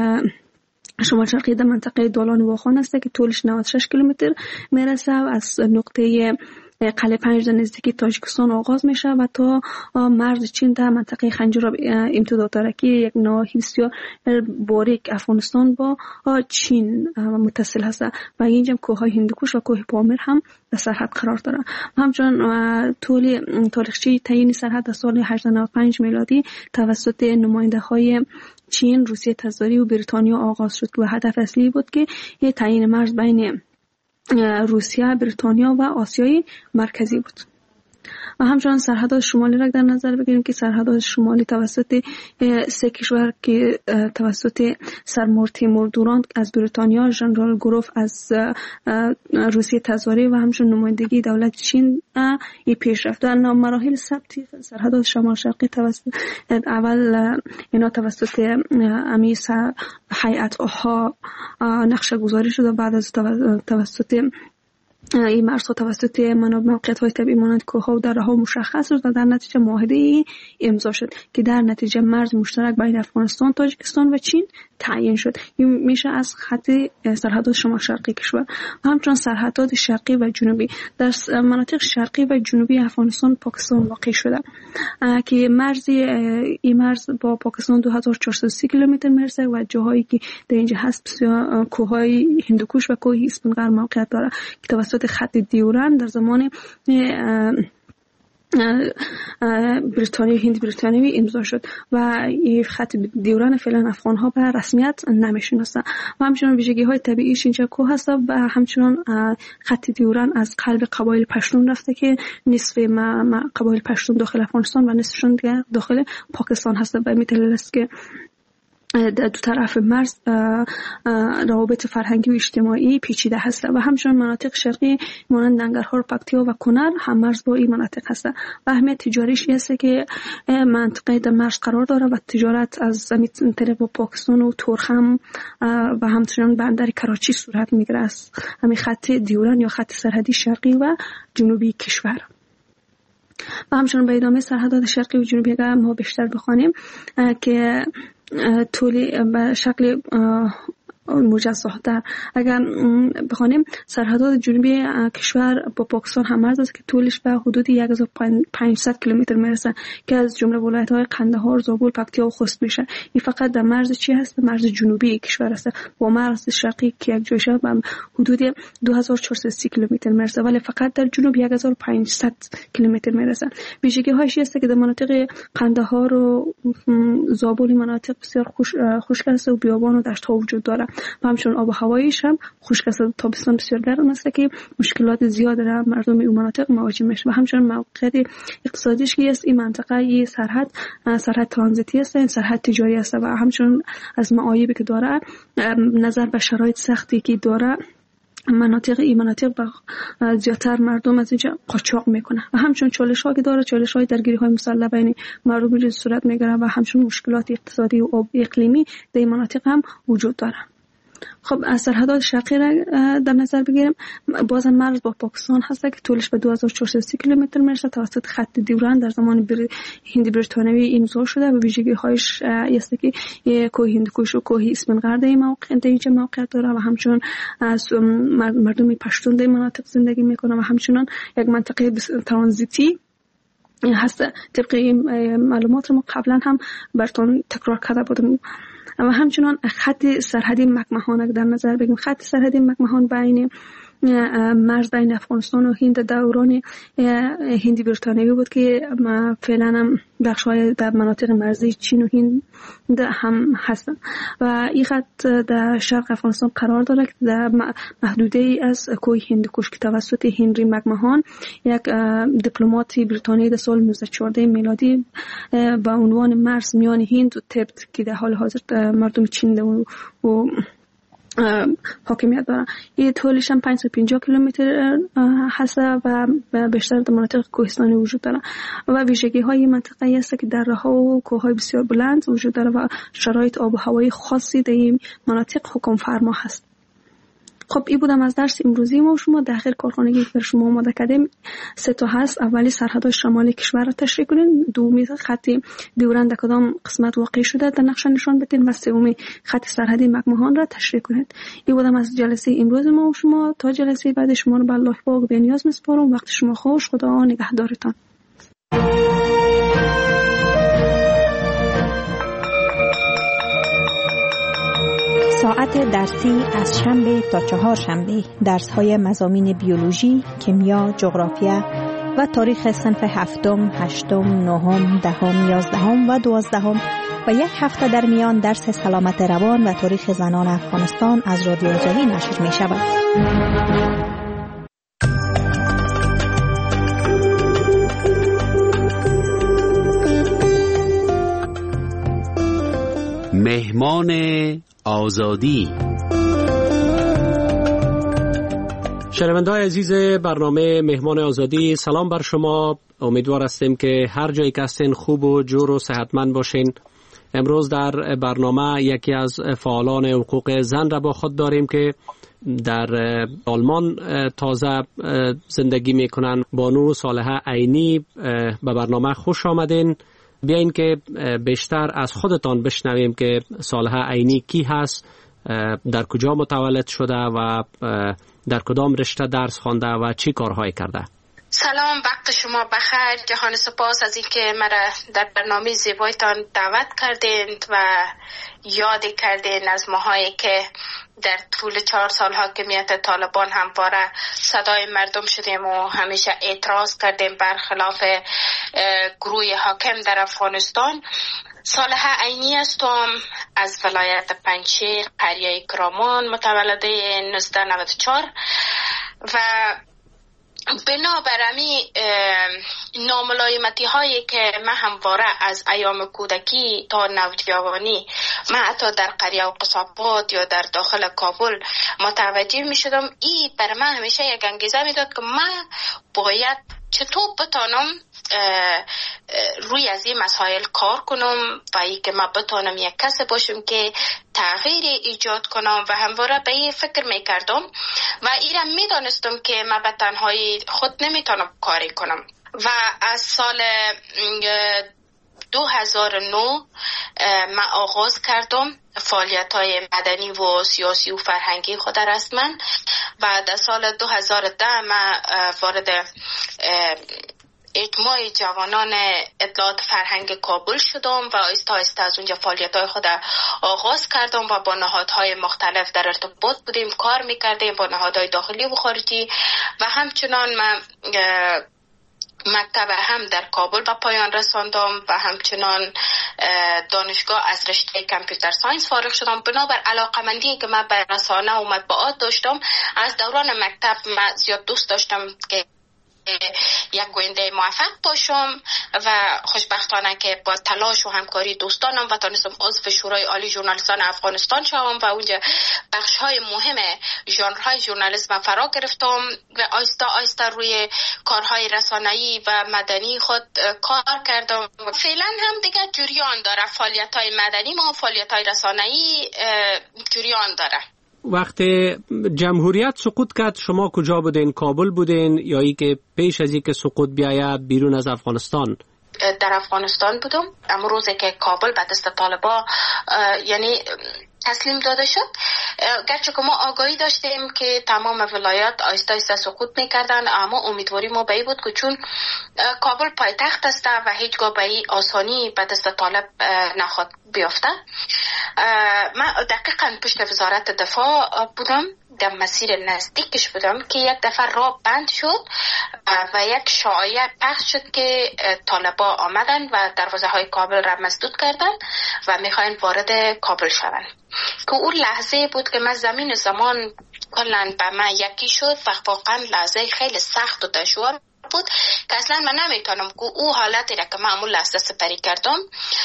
شمال شرقی در منطقه دولان واخان است که طولش نود و شش کیلومتر میرسه و از نقطه قلعه پنج در نزدیکی تاجیکستان آغاز میشه و تا مرز چین در منطقه خنجر امتداد داره که یک نواحی بسیار باریک افغانستان با چین متصل هست و اینجا کوههای هندوکوش و کوه پامیر هم در سرحد قرار داره. همچنین طول تاریخچه تعیین سرحد در سال هجده نود و پنج میلادی توسط نماینده های چین، روسیه تزاری و بریتانیا آغاز شد و هدف اصلی بود که یه تعیین مرز بین روسیه، بریتانیا و آسیای مرکزی بود. و همچنان سرحدات شمالی را در نظر بگیریم که سرحدات شمالی توسط سه کشور که توسط سرمور تیمور دوران از بریتانیا، ژنرال گروف از روسیه تزاری و همچنین نمایندگی دولت چین ای پیش رفت. در مراحل ثبت سرحدات شمال شرقی توسط اول اینا توسط امیس هیئت ها نقشه گذاری شد و بعد از توسط این مرزها توسط موقعیت های طبیعی مانند کوهها و دره ها مشخص شد و در نتیجه معاهده امضا شد که در نتیجه مرز مشترک بین افغانستان، تاجیکستان و چین تعیین شد. این میشه از خط سرحدات شمال شرقی کشور. و همچنین سرحدات شرقی و جنوبی در مناطق شرقی و جنوبی افغانستان پاکستان واقع شده که مرز این مرز با پاکستان دو هزار و چهارصد و سی کیلومتر میرسه و جاهایی که در اینجا هست کوههای هندوکوش و کوه اسفندقر موقعیت داره که توسط خط دیورن در زمان بریتانیا هند بریتانیایی امضا شد و این خط دیورن فعلا افغان ها به رسمیت نمیشناسه و همچنین ویژگی های طبیعیش اینجا کوه هست و همچنین خط دیورن از قلب قبایل پشتون رفته که نصف قبایل پشتون داخل افغانستان و نصفشون دیگه داخل پاکستان هستن و میتونه است که در دو طرف مرز روابط فرهنگی و اجتماعی پیچیده هست و همچنین مناطق شرقی مانند ننگرهار، پکتیا و کنر هم مرز با این مناطق هست و اهمیت تجاریش است که منطقه در مرز قرار داره و تجارت از زمین طریق پاکستان و تورخم و همچنین بندر کراچی صورت میگیره است. همین خط دیوران یا خط سرحدی شرقی و جنوبی کشور و همچنین به ادامه سرحدات شرقی و جنوبی اگر ما بیشتر بخوانیم که طولی به شکل مجزاتر اگر بخوانیم سرحدات جنوبی کشور با پاکستان هم مرز است که طولش به حدود یک هزار و پانصد کیلومتر میرسه که از جمله ولایت‌های قندهار، زابل، پکتیا و خوست میشه. این فقط در مرز چی هست؟ مرز جنوبی کشور است. با مرز شرقی که یک جایشه به حدود دو هزار و چهارصد و سی کیلومتر میرسه ولی فقط در جنوب یک هزار و پانصد کیلومتر میرسه. ویژگی هاش است که در مناطق قندهار و زابل مناطق بسیار خشک است و بیابان و دشت‌ها وجود داره و همچنین آب و هوایش هم خشک است. تابستان بسیار گرم است که مشکلات زیاد در مردم این مناطق مواجه میشه و همچنین موقعیت اقتصادیش که است این منطقه این سرحد سرحد ترانزیتی است، این سرحد تجاری است و همچنین از معایبی که داره نظر به شرایط سختی که داره مناطق این مناطق با زیادتر مردم از اینجا قاچاق میکنه و همچنین چالش ها که داره چالش های درگیری های مسلح بین مردم اینجا صورت میگیره و همچنین مشکلات اقتصادی و اقلیمی در این مناطق هم وجود داره. خب از سرحدات شرقی را در نظر بگیریم بازم مرز با پاکستان هست که طولش به دو هزار و چهارصد و سی کیلومتر میرسه توسط خط دیوران در زمان بر... هند بریتانیایی امضا شده و ویژگی هایش است که کوه هندوکش و کوه اسفندیار در این موقع در اینجا موقعیت داره و همچنین از مردم پشتون در مناطق زندگی میکنه و همچنین یک منطقه ترانزیتی هست. طبق این معلومات ما قبلا هم براتون تکرار کرده بودم و همچنان خط سرحدی مکمهان در نظر بگیریم. خط سرحدی مکمهان بین مرز بین افغانستان و هند دوران هندی بریتانیایی بود که فعلا هم بخش‌های در مناطق مرزی چین و هند هم هستند و این خط در شرق افغانستان قرار داره که در محدوده از کوه هندوکش که توسط هنری مکمهان یک دیپلمات بریتانیایی در سال نوزده چهارده میلادی با عنوان مرز میان هند و تبت که در حال حاضر مردم چین و, و حاکمیت داره این طولش هم پانصد و پنجاه کیلومتر هست و بیشتر در مناطق کوهستانی وجود داره و ویژگی های منطقه است که دره ها و کوه های بسیار بلند وجود داره و شرایط آب و هوایی خاصی در این مناطق حکم فرما هست. خب این بودم از درس امروزی ما شما در آخر کارخانگی که شما آماده کردیم سه تا هست. اولی سرحدات شمالی کشور را تشریح کنین، دومی خط دیوران در کدام قسمت واقع شده در نقشه نشان بدین و سومی خط سرحدی مکمهان را تشریح کنید. این بودم از جلسه امروز ما شما. تا جلسه بعد شما رو به الله پاک به نیاز میسپارم. وقت شما خوش. خدا نگهدارتان. ساعت درسی از شنبه تا چهار شنبه درس‌های مضامین بیولوژی، کیمیا، جغرافیا و تاریخ صنف هفتم، هشتم، نهم، دهم، یازدهم و دوازدهم و یک هفته در میان درس سلامت روان و تاریخ زنان افغانستان از رادیو آزادی نشر می شود. مهمان آزادی. شنونده‌های عزیز برنامه مهمان آزادی، سلام بر شما. امیدوار هستیم که هر جایی که هستین خوب و جور و صحتمند باشین. امروز در برنامه یکی از فعالان حقوق زن را با خود داریم که در آلمان تازه زندگی میکنن. بانو صالحه عینی، به برنامه خوش آمدین. بیاین که بیشتر از خودتان بشنویم که صالحه عینی کی هست، در کجا متولد شده و در کدام رشته درس خوانده و چی کارهایی کرده. سلام، وقت شما بخیر. جهان سپاس از اینکه مرا در برنامه زیبایتان دعوت کردین و یاد کردین از ماهایی که در طول چهار سال حاکمیت طالبان همواره صدای مردم شدیم و همیشه اعتراض کردیم برخلاف گروه حاکم در افغانستان. صالحه عینی هستم، از ولایت پنجشیر، قریه کرامان، متولده نوزده نود و چهار و بنابراین ناملایمتی هایی که من همواره از ایام کودکی تا نوجوانی من حتی در قریه و قصابات یا در داخل کابل متوجه می شدم. این بر من همیشه یک انگیزه می داد که من باید چطور بتانم روی از این مسائل کار کنم و ای که من بتانم یک کس باشم که تغییر ایجاد کنم و همواره به این فکر می کردم و ایرا می دانستم که من به تنهایی خود نمی تانم کاری کنم. و از سال دو هزار و نه من آغاز کردم فعالیت های مدنی و سیاسی و فرهنگی خود رسما. بعد از سال دو هزار و ده من وارد اجماع جوانان اطلاعات فرهنگ کابل شدم و آیسته آیسته از اونجا فعالیت های خود آغاز کردم و با نهادهای مختلف در ارتباط بودیم، کار میکردیم با نهادهای داخلی و خارجی و همچنان من مکتب هم در کابل به پایان رساندم و همچنان دانشگاه از رشته کامپیوتر ساینس فارغ شدم. بنابر علاقمندی که من به رسانه و مطبوعات داشتم از دوران مکتب من زیاد دوست داشتم که یک گوینده موفق باشم و خوشبختانه که با تلاش و همکاری دوستانم و تونستم عضو شورای عالی ژورنالیستان افغانستان شوم و اونجا بخش های مهم ژانرهای ژورنالیسم فرا گرفتم و آیسته آیسته روی کارهای رسانه‌ای و مدنی خود کار کردم. فعلا هم دیگه جریان داره فعالیت‌های مدنی ما، فعالیت‌های رسانه‌ای جریان داره. وقت جمهوریت سقوط کرد شما کجا بودین؟ کابل بودین یا ای که پیش از اینکه سقوط بیاید بیرون از افغانستان؟ در افغانستان بودم. امروزه که کابل به دست طالبا یعنی تسلیم داده شد، گرچه که ما آگاهی داشتیم که تمام ولایات آیسته آیسته سقوط میکردن، اما امیدواری ما به این بود که چون کابل پایتخت است و هیچگاه به این آسانی به دست طالب نخواد بیفته. من دقیقا پشت وزارت دفاع بودم، در مسیر نزدیکش بودم که یک دفعه راه بند شد و یک شایعه پخش شد که طالبا آمدن و دروازه های کابل را مسدود کردن و میخواین وارد کابل شوند. که اون لحظه بود که من زمین زمان کلن به من یکی شد و واقعا لحظه خیلی سخت و دشوار بود که اصلا من نمیتونم که او حالتی را که من امون لحظه سپری کردم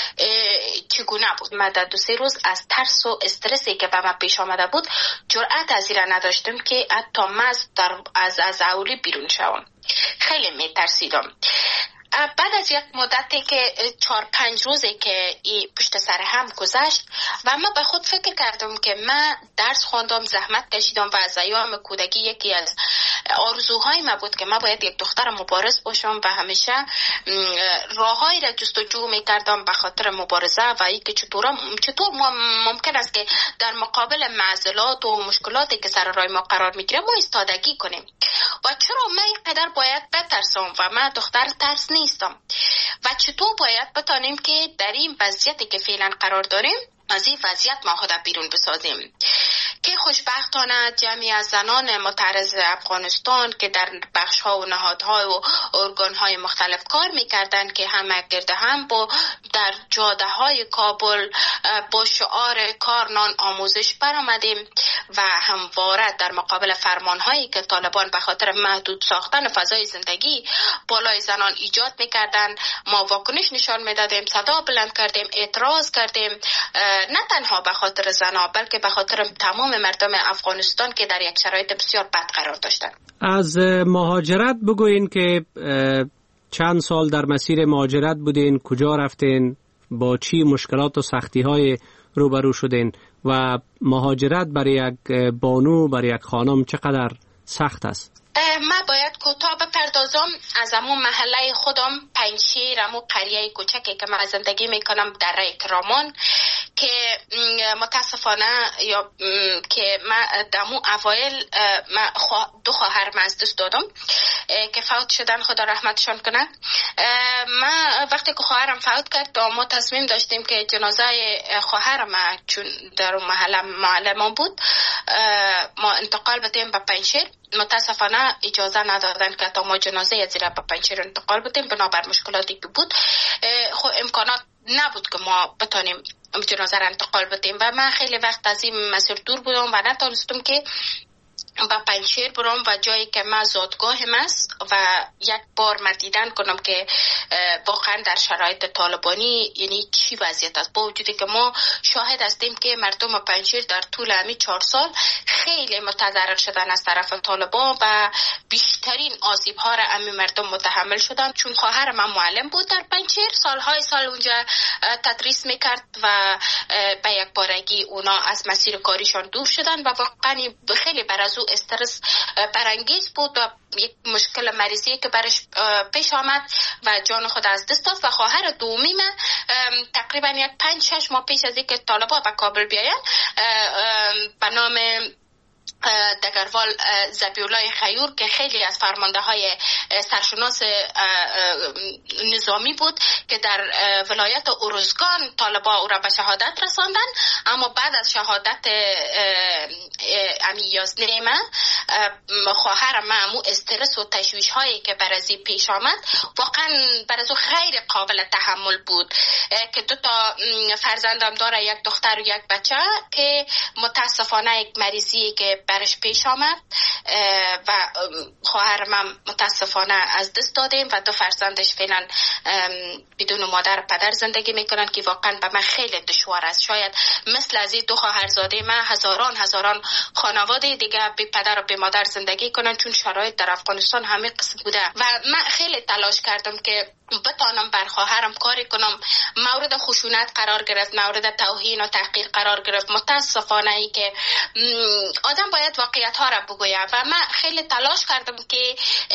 چگونه بود. من در دو سه روز از ترس و استرسی که به من پیش آمده بود جرأت از این نداشتم که حتی من از از اولی بیرون شوم. خیلی میترسیدم. بعد از یک مدتی که چهار پنج روزی که ای پشت سر هم گذشت و من به خود فکر کردم که من درس خواندم، زحمت کشیدم و از ایام کودکی یکی از آرزوهای من بود که من باید یک دختر مبارز باشم و همیشه راههایی را جستجو میکردم به خاطر مبارزه و ای که چطور چطور ممکن است که در مقابل معضلات و مشکلاتی که سر راه ما قرار میگیره ما ایستادگی کنیم و چرا من اینقدر باید بترسم و من دختر ترس نیستم و چطور باید بتانیم که در این وضعیتی که فعلا قرار داریم از این وضعیت ما خود بیرون بسازیم. که خوشبختانه جمعی از زنان معترض افغانستان که در بخش‌ها و نهادها و ارگان‌های مختلف کار می‌کردن که همه گرده هم با در جاده‌های کابل با شعار کار نان آموزش برآمدیم و همواره در مقابل فرمان‌هایی که طالبان به خاطر محدود ساختن فضای زندگی بالای زنان ایجاد می‌کردند ما واکنش نشان می‌دادیم، صدا بلند کردیم، اعتراض کردیم، نه تنها به خاطر زنان بلکه به خاطر تمام مردم افغانستان که در یک شرایط بسیار بد قرار داشتند. از مهاجرت بگوین که چند سال در مسیر مهاجرت بودین، کجا رفتین، با چی مشکلات و سختی های روبرو شدین و مهاجرت برای یک بانو برای یک خانم چقدر سخت است؟ من باید کوتاه بپردازم از امون محله خودم پنجشیر، امون قریه کوچکی که من زندگی میکنم در رامان که متاسفانه یا که من دمو اوایل من دو خواهر من از دست دادم که فوت شدن، خدا رحمتشان کنه. من وقتی که خواهرم فوت کرد ما تصمیم داشتیم که جنازه خواهرم چون در محله محله ما بود ما انتقال بدیم به پنجشیر. متاسفانه اجازه ندادن که تا ما جنازه از زیرا به پنجشیر انتقال بدیم بنابر مشکلاتی که بود. خب امکانات نبود که ما بتونیم جنازه را انتقال بدیم و من خیلی وقت از این مسیر دور بودم و نتونستم که با پنجشیر برام و جایی که من زادگاهم است و یک بار من دیدن کنم که واقعا در شرایط طالبانی یعنی چی وضعیت است، با وجودی که ما شاهد هستیم که مردم پنجشیر در طول همین چهار سال خیلی متضرر شدن از طرف طالبان و بیشترین آسیب ها را همین مردم متحمل شدن. چون خواهر من معلم بود در پنجشیر، سالهای سال اونجا تدریس میکرد و به یک بارگی اونا از مسیر کاریشان دور شدن و واقعا خیلی بر از او استرس برانگیز بود و یک مشکل مریضی که برش پیش آمد و جان خود از دست داد. و خواهر دومی من تقریبا یک پنج شش ماه پیش از اینکه طالبان به کابل بیاین به نام دگروال زبیولای خیور که خیلی از فرمانده های سرشناس نظامی بود که در ولایت ارزگان طالبان او را به شهادت رساندن، اما بعد از شهادت امی یازده من خواهر من امو استرس و تشویش هایی که بر ازی پیش آمد واقعا بر ازو خیر قابل تحمل بود که دو تا فرزندم داره، یک دختر و یک بچه که متاسفانه یک مریضی که برش پیش آمد و خواهر من متاسفانه از دست دادیم و دو فرزندش فعلا بدون مادر و پدر زندگی میکنن که واقعا به من خیلی دشوار است. شاید مثل از این دو خواهرزاده من هزاران هزاران خانواده دیگه بی پدر و بی مادر زندگی کنن، چون شرایط در افغانستان همه قسم بوده و من خیلی تلاش کردم که بتانم بر خواهرم کاری کنم. مورد خشونت قرار گرفت، مورد توهین و تحقیر قرار گرفت. متاسفانه ای که آدم باید واقعیت ها را بگوید و من خیلی تلاش کردم که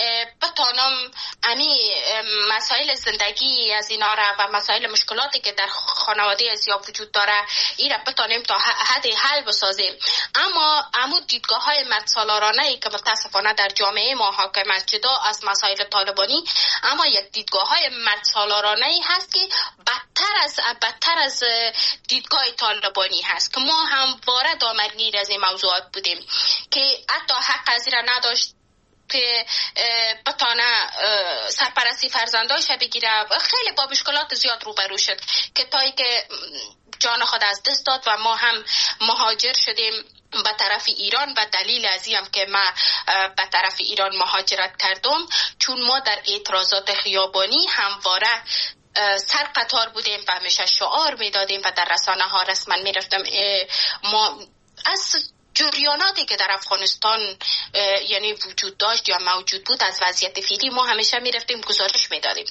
بتانم امی مسائل زندگی از اینا را و مسائل مشکلاتی که در خانواده از یا وجود داره این را بتانیم تا حد حل بسازیم. اما امو دیدگاه های مردسالارانه ای که متاسفانه در جامعه ما حاکم است، جدا از مسائل طالبانی، اما یک دیدگاه های مردسالارانه ای هست که بدتر از بدتر از دیدگاه طالبانی هست که ما همواره دامنگیر از این موضوعات بودیم که حتی حق از را نداشت که بتانه سرپرستی فرزندایش بگیره. خیلی با مشکلات زیاد روبرو شد که تایی که جان خود از دست داد و ما هم مهاجر شدیم به طرف ایران و دلیل ازی هم که من به طرف ایران مهاجرت کردم چون ما در اعتراضات خیابانی همواره سر قطار بودیم و همیشه شعار میدادیم و در رسانه ها رسما میرفتم ما از جریاناتی که در افغانستان یعنی وجود داشت یا موجود بود از وضعیت فعلی ما همیشه میرفتیم گزارش میدادیم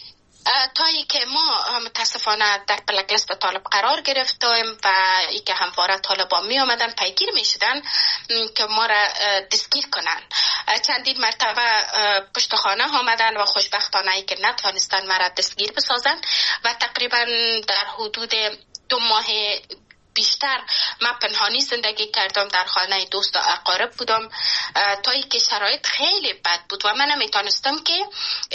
تا ای که ما متاسفانه در بلک لیست طالب قرار گرفتیم و ای که همواره طالبان می آمدن پیگیر می شدن که ما را دستگیر کنن. چندین مرتبه پشت خانه آمدن و خوشبختانه ای که نتوانستن ما را دستگیر بسازن و تقریبا در حدود دو ماه بیشتر من پنهانی زندگی کردم، در خانه دوست و اقارب بودم تا ای که شرایط خیلی بد بود و من نمیتونستم که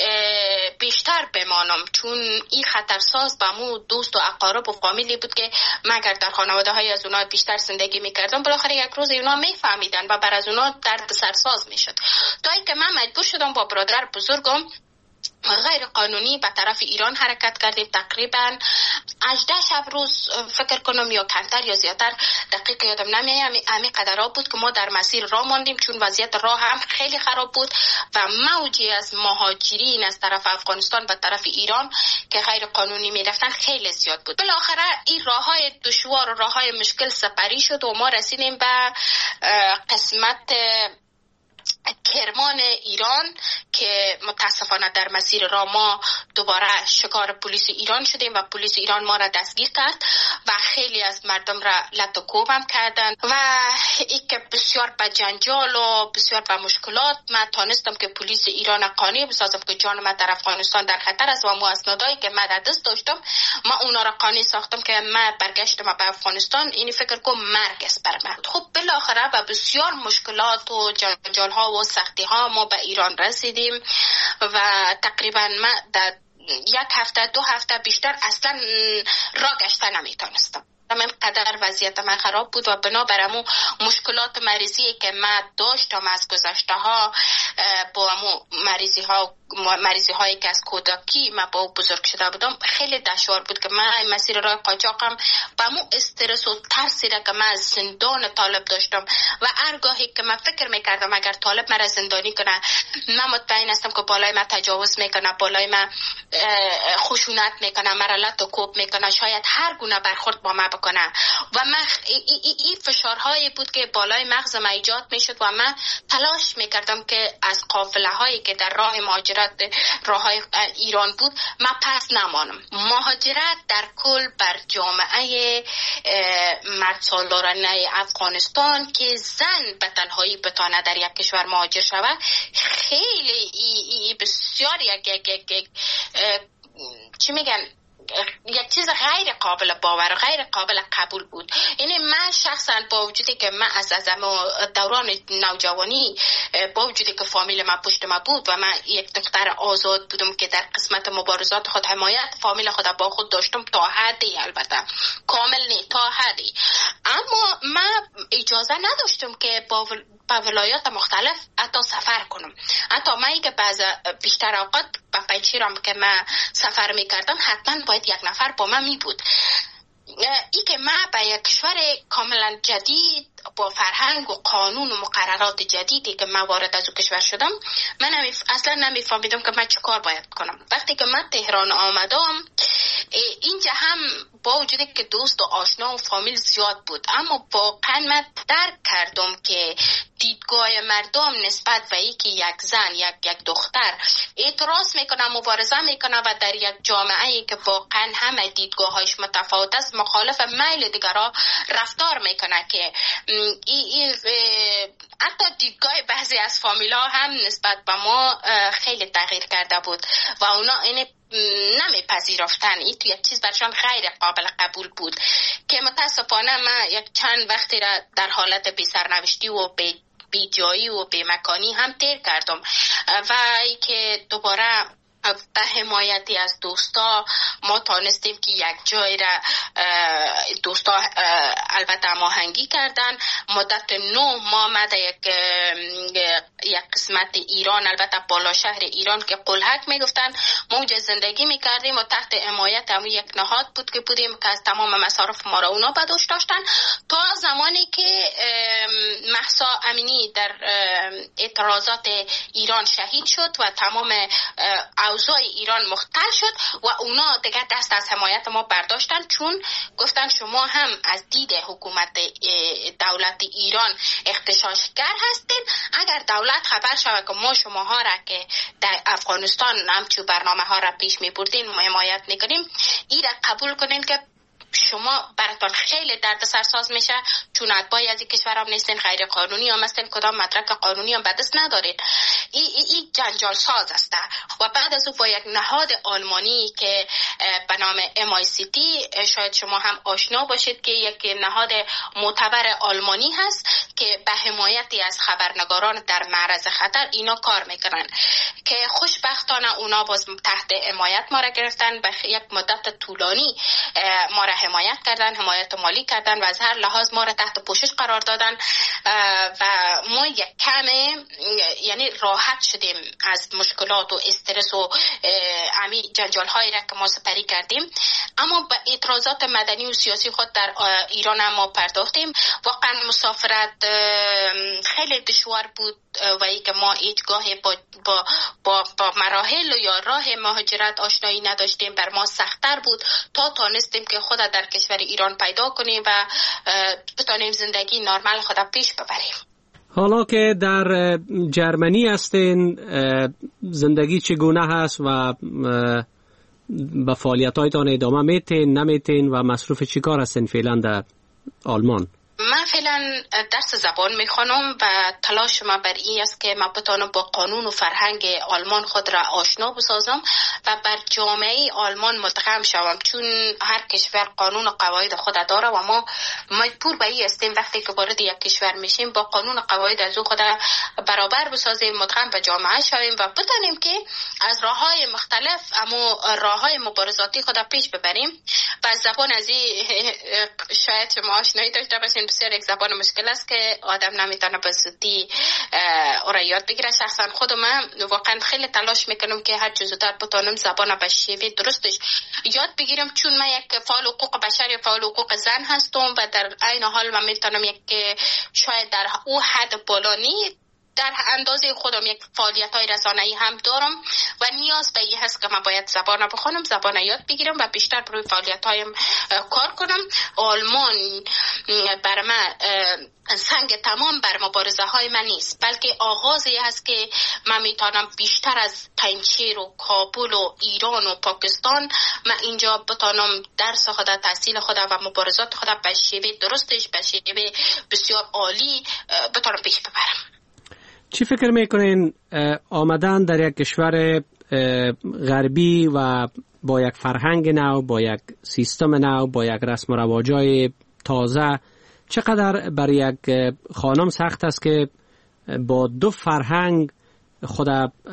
بیشتر بمانم چون این خطرساز با مو دوست و اقارب و فامیلی بود که مگر در خانواده های از اونا بیشتر زندگی میکردم بالاخره یک روز اونا میفهمیدن و بر از اونا درد سرساز میشد تا ای که من مجبور شدم با برادر بزرگم غیر قانونی به طرف ایران حرکت کردیم. تقریبا هجده شب روز فکر کنم یا کمتر یا زیادتر دقیق یادم نمیاد همین قدرها بود که ما در مسیر راه ماندیم چون وضعیت راه هم خیلی خراب بود و موجی از مهاجرین از طرف افغانستان به طرف ایران که غیر قانونی میرفتن خیلی زیاد بود. بالاخره این راههای دشوار و راههای مشکل سپری شد و ما رسیدیم به قسمت کرمان ایران که متاسفانه در مسیر را ما دوباره شکار پلیس ایران شدیم و پلیس ایران ما را دستگیر کرد و خیلی از مردم را لط و کوب هم کردن و ای که بسیار به جنجال و بسیار به مشکلات من تانستم که پلیس ایران قانع بسازم که جان من در افغانستان در خطر است و مو اسنادایی که من در دست داشتم ما اونا را قانع ساختم که من برگشتم به افغانستان. اینی فکر کنم مرگ است بر من. خب بالاخره با بسیار مشکلات و جنجال ها و سختی ها ما به ایران رسیدیم و تقریبا ما در یک هفته دو هفته بیشتر اصلا راه گشته نمیتونستم. من قدر وضعیت من خراب بود و بنابراین مشکلات مریضی که من داشتم از گذشته ها با امو مریضی ها مریضی هایی که از کودکی من با بزرگ شده بودم خیلی دشوار بود که من مسیر راه قاچاقم با مو استرس و ترسی را که من از زندان طالب داشتم و هرگاهی که من فکر میکردم اگر طالب مرا زندانی کنه من مطمئن هستم که بالای من تجاوز میکنه، بالای من خشونت میکنه، مرا لط و کوب میکنه، شاید هر گونه برخورد با من بکنه و من این فشارهایی بود که بالای مغز من ایجاد میشد و من تلاش میکردم که از قافله هایی که در راه مهاجرت راه های ایران بود من پس نمانم. مهاجرت در کل بر جامعه مرد سالارانه افغانستان که زن به تنهایی بتانه در یک کشور مهاجر شود خیلی ای ای بسیار یک یک یک چی میگن یک چیز غیر قابل باور و غیر قابل قبول بود. یعنی من شخصا با وجودی که من از از دوران نوجوانی با وجودی که فامیل من پشت من بود و من یک دختر آزاد بودم که در قسمت مبارزات خود حمایت فامیل خود با خود داشتم تا حدی، البته کامل نه تا حدی، اما من اجازه نداشتم که با با ولایات مختلف حتی سفر کنم. حتی من که بعض بیشتر اوقات با پنجشیرم که من سفر میکردم حتما باید یک نفر با من می بود. ای که من به یک کشور کاملا جدید با فرهنگ و قانون و مقررات جدیدی که من وارد از او کشور شدم من نمیف... اصلا نمیفهمیدم که من چه کار باید کنم. وقتی که من تهران آمدم اینجا هم با وجودی که دوست و آشنا و فامیل زیاد بود اما واقعا من درک کردم که دیدگاه مردم نسبت به اینکه یک زن یک یک دختر اعتراض میکنه، مبارزه میکنه و در یک جامعه‌ای که واقعا همه دیدگاه‌هاش متفاوت است مخالف میل دیگران رفتار میکنه که ای ای حتی دیدگاه بعضی از فامیلا هم نسبت به ما خیلی تغییر کرده بود و اونا این نمیپذیرفتن. این تو یک چیز برشان غیر قابل قبول بود که متاسفانه من یک چند وقتی را در حالت بی سرنوشتی و بی بی جایی و بی مکانی هم تیر کردم و ای که دوباره به حمایتی از دوستا ما تانستیم که یک جای را دوستا البته هماهنگی کردن. مدت نه ماه ما در یک یک قسمت ایران، البته بالا شهر ایران که قلهک میگفتن، ما اونجا زندگی میکردیم و تحت حمایت هم یک نهاد بود که بودیم که از تمام مصارف ما را اونا بدوش داشتن تا زمانی که مهسا امینی در اعتراضات ایران شهید شد و تمام اوضاع ایران مختل شد و اونا دیگه دست از حمایت ما برداشتن، چون گفتن شما هم از دید حکومت دولت ایران اغتشاشگر هستین. اگر دولت خبر شود که ما شماها را که در افغانستان همچون برنامه ها را پیش می بردین حمایت میکنیم، این را قبول کنین که شما براتون خیلی درد سرساز میشه، چون اتباعی از این کشور هم نیستین، غیر قانونی هم هستین، کدام مدرک قانونی هم به دست ندارید. این ای, ای جنجال ساز است. و بعد از او با یک نهاد آلمانی که به نام ام آی سی تی شاید شما هم آشنا باشید که یک نهاد معتبر آلمانی هست که به حمایتی از خبرنگاران در معرض خطر اینا کار میکنن که خوشبختانه اونا باز تحت حمایت ما را گرفتن، به یک مدت طولانی ما را حمایت کردن، حمایت مالی کردن و از هر لحاظ ما را تحت پوشش قرار دادن و ما یک کمه یعنی راحت شدیم از مشکلات و استرس و امی جنجال هایی را که ما سپری کردیم. اما به اعتراضات مدنی و سیاسی خود در ایران هم ما پرداختیم. واقعا مسافرت خیلی دشوار بود و ای که ما هیچگاه با, با, با, با مراحل یا راه مهاجرت آشنایی نداشتیم، بر ما سخت‌تر بود تا تانستیم که خود در کشور ایران پیدا کنیم و بتانیم زندگی نرمال خود پیش ببریم. حالا که در جرمنی هستین، زندگی چگونه هست و به فعالیت‌هایتان ادامه میتین نمیتین و مصروف چی کار هستین فعلا در آلمان؟ من فعلا درس زبان میخوانم و تلاش ما بر این است که من بتانم با قانون و فرهنگ آلمان خود را آشنا بسازم و بر جامعه آلمان مدغم شوم، چون هر کشور قانون و قواعد خود داره و ما مجبور به این هستیم وقتی که وارد یک کشور میشیم با قانون و قواعد از او خود برابر بسازیم، مدغم به جامعه شویم و بتانیم که از راههای مختلف اما راههای مبارزاتی خود پیش ببریم. و زبان از این شاید شما آشنایی داشته باشین، بسیار یک زبان مشکل است که آدم نمیتونه به زودی او را یاد بگیره. شخصا خود من واقعا خیلی تلاش میکنم که هر چه زودتر بتونم زبان به شیوه درستش یاد بگیرم، چون من یک فعال حقوق بشر یا فعال حقوق زن هستم و در عین حال من میتونم یک شاید در او حد بالا نی در اندازه خودم یک فعالیت های رسانه‌ای هم دارم و نیاز به این هست که من باید زبان بخونم، زبان یاد بگیرم و بیشتر روی فعالیت هایم کار کنم. آلمان بر من سنگ تمام بر مبارزه های من نیست، بلکه آغازی هست که من میتونم بیشتر از پنجشیر و کابل و ایران و پاکستان من اینجا بتونم درس خود، تحصیل خود و مبارزات خود به شیوه درستش، به شیوه بسیار عالی بتونم پیش ببرم. چی فکر میکنین آمدن در یک کشور غربی و با یک فرهنگ نو، با یک سیستم نو، با یک رسم و رواجای تازه، چقدر برای یک خانم سخت است که با دو فرهنگ خود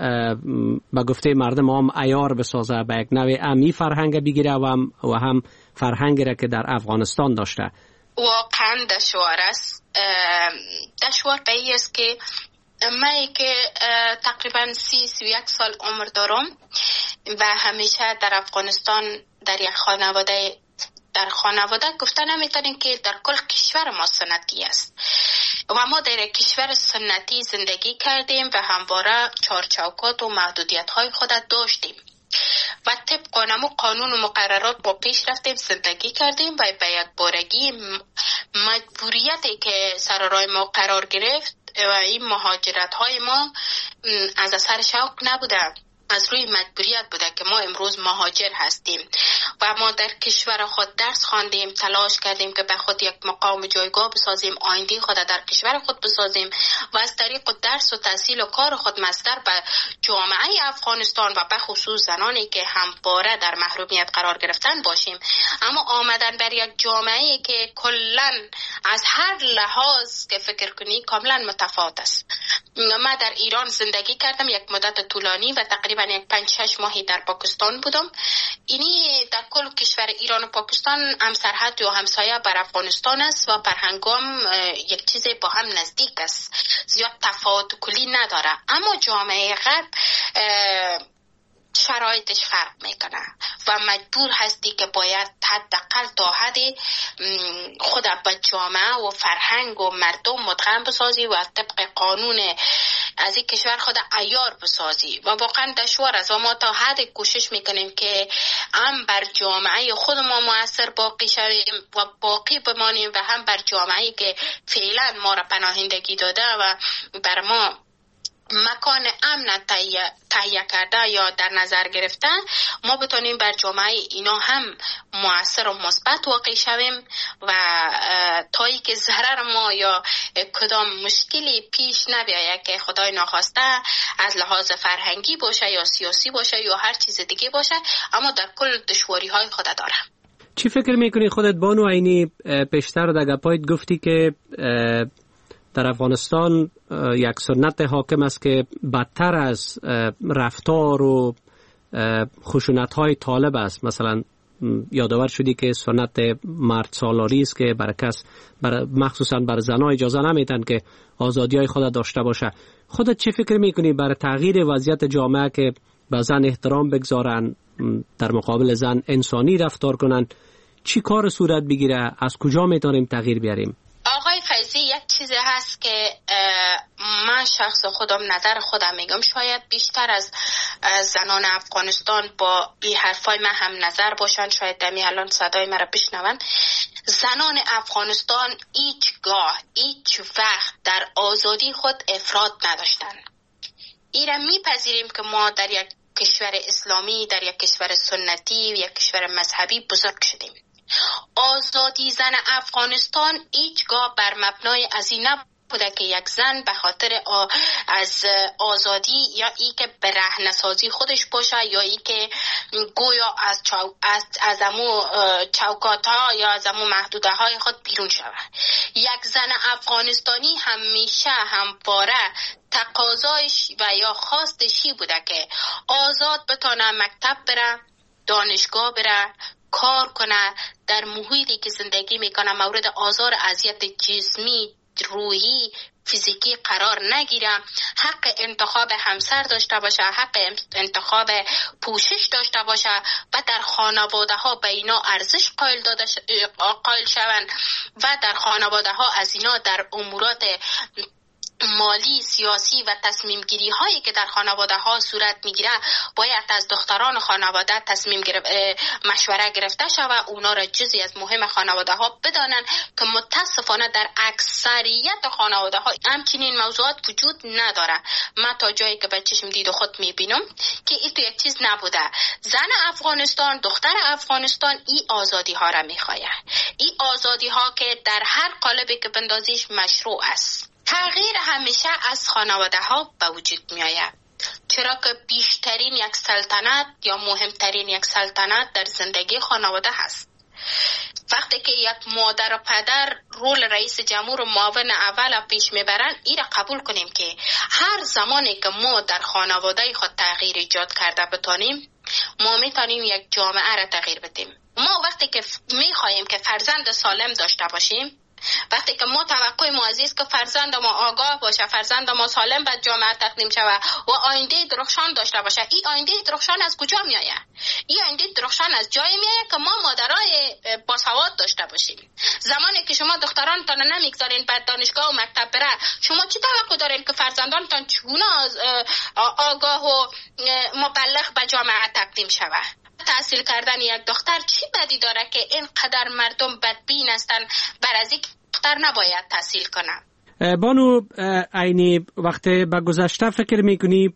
به گفته مردم هم عیار بسازه، به یک نوع امی فرهنگ بگیره و هم, و هم فرهنگی را که در افغانستان داشته؟ واقعا دشوار است. دشوار به این است که من که تقریبا سی سی و یک سال عمر دارم و همیشه در افغانستان در یک خانواده در خانواده گفته نمیتونیم که در کل کشور ما سنتی است و ما در کشور سنتی زندگی کردیم و همواره چارچوکات و محدودیت های خود داشتیم و طبق نمو قانون و مقررات با پیش رفتیم، زندگی کردیم و به یک بارگی مجبوریتی که سر راه ما قرار گرفت و این مهاجرت های ما از اثر شوق نبوده، از روی مجبوریت بوده که ما امروز مهاجر هستیم و ما در کشور خود درس خواندیم، تلاش کردیم که به خود یک مقام جایگاه بسازیم، آینده خود در کشور خود بسازیم و از طریق درس و تحصیل و کار خود مصدر به جامعه افغانستان و به خصوص زنانی که همواره در محرومیت قرار گرفتن باشیم. اما آمدن بر یک جامعه که کلاً از هر لحاظ که فکر کنی کاملا متفاوت است. من در ایران زندگی کردم یک مدت طولانی و تقریبا یک پنج شش ماهی در پاکستان بودم. اینی در کل کشور ایران و پاکستان هم سرحد و همسایه بر افغانستان است و فرهنگام یک چیز با هم نزدیک است، زیاد تفاوت کلی نداره. اما جامعه غرب شرایطش فرق میکنه و مجبور هستی که باید حداقل تا حدی خود به جامعه و فرهنگ و مردم مدغم بسازی و طبق قانون از این کشور خود عیار بسازی و واقعا دشوار است و ما تا حد کوشش میکنیم که هم بر جامعه خود ما مؤثر باقی شویم و باقی بمانیم و هم بر جامعه که فعلا ما را پناهندگی داده و بر ما مکان امن تهیه کرده یا در نظر گرفته، ما بتونیم بر جامعه اینا هم مؤثر و مثبت واقع شویم و تایی که ضرر ما یا کدام مشکلی پیش نبیاید که خدای ناخواسته از لحاظ فرهنگی باشه یا سیاسی باشه یا هر چیز دیگه باشه، اما در کل دشواری های خود داره. چی فکر میکنی خودت بانو عینی؟ پیشتر در گپایت گفتی که در افغانستان یک سنت حاکم است که بدتر از رفتار و خشونت‌های طالب است. مثلا یادآور شدی که سنت مرد سالاری است که برای کس بر مخصوصا بر زنها اجازه نمیدن که آزادی‌های خود داشته باشه. خودت چه فکر میکنی برای تغییر وضعیت جامعه که به زن احترام بگذارن، در مقابل زن انسانی رفتار کنن؟ چی کار صورت بگیره؟ از کجا میتونیم تغییر بیاریم؟ آقای فیضی، یک چیزی هست که من شخص خودم نظر خودم میگم، شاید بیشتر از زنان افغانستان با این حرفای من هم نظر باشن، شاید دمی الان صدای مرا بشنون. زنان افغانستان هیچگاه هیچ وقت در آزادی خود افراط نداشتن. ایران میپذیریم که ما در یک کشور اسلامی، در یک کشور سنتی، یک کشور مذهبی بزرگ شدیم. آزادی زن افغانستان هیچگاه بر مبنای از این نبوده که یک زن به خاطر از آزادی یا ای که به رهنسازی خودش باشه یا ای که گویا از چو... از از امو چوکات ها یا از امو محدوده های خود بیرون شود. یک زن افغانستانی همیشه همواره تقاضایش و یا خواستشی بوده که آزاد بتونه مکتب بره، دانشگاه بره، کار کنه، در محیطی که زندگی میکنه مورد آزار اذیت جسمی، روحی، فیزیکی قرار نگیره، حق انتخاب همسر داشته باشه، حق انتخاب پوشش داشته باشه و در خانواده ها به اینا ارزش قائل داده ش... قائل شوند و در خانواده ها از اینا در امورات مالی، سیاسی و تصمیم گیری هایی که در خانواده ها صورت میگیره باید از دختران خانواده تصمیم گرفت مشوره گرفته شود، اونا را جزئی از مهم خانواده ها بدانن که متاسفانه در اکثریت خانواده ها همچنین موضوعات وجود نداره. من تا جایی که به چشم دید و خود میبینم که این تو یک چیز نبوده. زن افغانستان، دختر افغانستان این آزادی ها را میخواد، این آزادی ها که در هر قالبی که بندازیش مشروع است. تغییر همیشه از خانواده ها به وجود می آید، چرا که بیشترین یک سلطنت یا مهمترین یک سلطنت در زندگی خانواده هست. وقتی که یک مادر و پدر رول رئیس جمهور و معاون اول پیش میبرن، این را قبول کنیم که هر زمانی که ما در خانواده خود تغییر ایجاد کرده بتانیم، ما میتونیم یک جامعه را تغییر بدیم. ما وقتی که میخواهیم که فرزند سالم داشته باشیم، وقتی که ما توقع ما عزیز که فرزند ما آگاه باشه، فرزند ما سالم به جامعه تقدیم شود و آینده درخشان داشته باشه، این آینده درخشان از کجا می آید؟ این آینده درخشان از جایی می آید که ما مادرای باسواد داشته باشیم. زمانی که شما دخترانتان نمیگذارین بعد دانشگاه و مکتب بره، شما چی توقع دارین که فرزندانتان چگونه آگاه و مبلغ به جامعه تقدیم شود؟ تحصیل کردن یک دختر چی بدی داره که اینقدر مردم بدبین هستن بر از این دختر نباید تحصیل کنه؟ بانو عینی، وقتی به گذشته فکر میکنی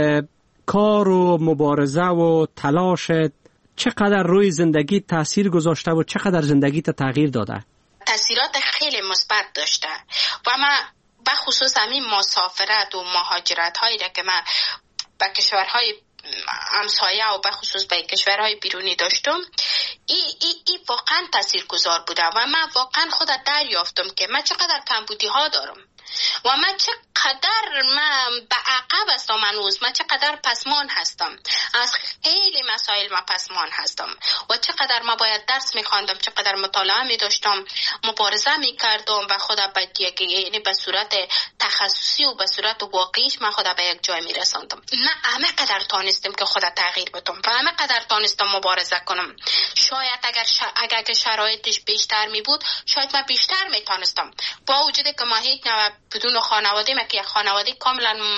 کار و مبارزه و تلاش چقدر روی زندگی تاثیر گذاشته و چقدر زندگی تا تغییر داده؟ تاثیرات خیلی مثبت داشته و من به خصوص همین مسافرت و مهاجرت هایی که من به کشورهای همسایه و به خصوص به کشورهای بیرونی داشتم، ای, ای, ای واقعا تاثیرگذار بوده و من واقعا خودت دریافتم که من چقدر کمبودی ها دارم و من چقدر من به عقب هستم، هنوز من چقدر پسمان هستم، از خیلی مسائل من پسمان هستم و چقدر من باید درس میخواندم، چقدر مطالعه میداشتم، مبارزه میکردم و خدا به یعنی به صورت تخصصی و به صورت واقعیش من خدا به یک جای میرساندم. من همه قدر تانستم که خدا تغییر بدم و همه قدر تانستم مبارزه کنم. شاید اگر ش... اگر که شرایطش بیشتر می بود شاید من بیشتر میتونستم، با وجودی که ما هیچ نوع بدون خانواده ما که یک خانواده کاملا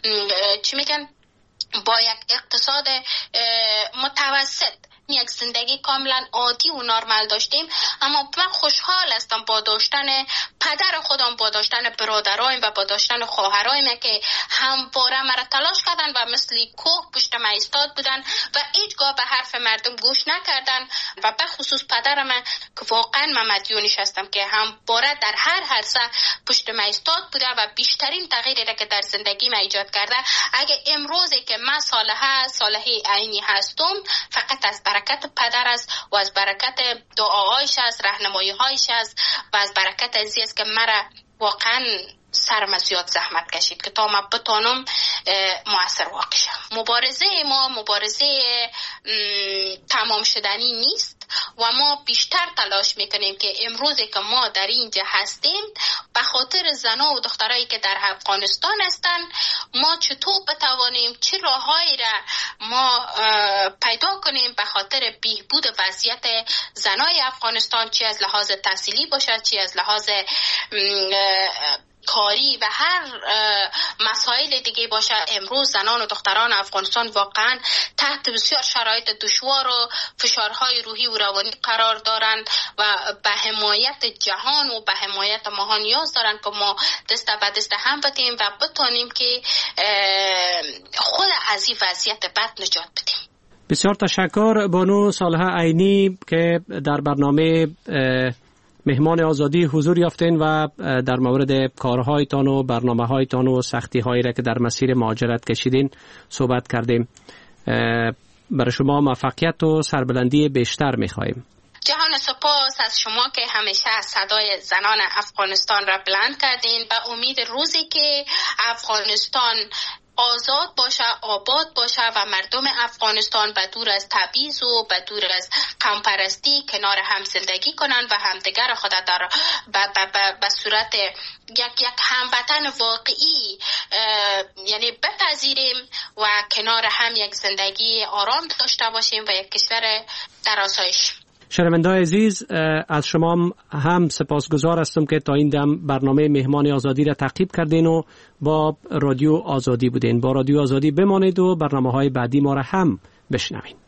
چی میگن با یک اقتصاد متوسط یک زندگی کاملا عادی و نرمال داشتیم، اما من خوشحال هستم با داشتن پدر خودم، با داشتن برادرایم و با داشتن خواهرایم که همواره مرا تلاش کردن و مثل کوه پشت من ایستاد بودن و هیچگاه به حرف مردم گوش نکردن و به خصوص پدرم که واقعا من مدیونش هستم که همواره در هر حرصه پشت من ایستاد بوده و بیشترین تغییری را که در زندگی من ایجاد کرده. اگه امروزی که من صالحه صالحه عینی هستم فقط از برکت پدر است و از برکت دعاهایش است، راهنمایی‌هایش است و از برکت ازی است که مرا واقعا سرم زیاد زحمت کشید که تا ما بتونم موثر واقع شم. مبارزه ما مبارزه تمام شدنی نیست و ما بیشتر تلاش میکنیم که امروزی که ما در اینجا هستیم به خاطر زنها و دخترایی که در افغانستان هستن، ما چطور بتوانیم چه راههایی را ما پیدا کنیم به خاطر بهبود وضعیت زنای افغانستان، چه از لحاظ تحصیلی باشد چه از لحاظ کاری و هر مسائل دیگه باشه. امروز زنان و دختران افغانستان واقعا تحت بسیار شرایط دشوار و فشارهای روحی و روانی قرار دارند و به حمایت جهان و به حمایت ما نیاز دارند که ما دست به دست هم بدیم و بتونیم که خود از این وضعیت بد نجات بدیم. بسیار تشکر بانو صالحه عینی که در برنامه مهمان آزادی حضور یافتین و در مورد کارهایتان و برنامه‌هایتان و سختی‌هایی را که در مسیر مهاجرت کشیدین صحبت کردیم. برای شما موفقیت و سربلندی بیشتر می‌خواهیم. جهان سپاس از شما که همیشه صدای زنان افغانستان را بلند کردین و امید روزی که افغانستان آزاد باشه، آباد باشه و مردم افغانستان به دور از تبعیض و به دور از قوم‌پرستی کنار هم زندگی کنن و همدیگر خود در به صورت یک یک هموطن واقعی یعنی بپذیریم و کنار هم یک زندگی آرام داشته باشیم و یک کشور در آسایش. شنونده‌های عزیز، از شما هم سپاسگزار هستم که تا این دم برنامه مهمان آزادی را تعقیب کردین و با رادیو آزادی بودین. با رادیو آزادی بمانید و برنامه‌های بعدی ما را هم بشنوید.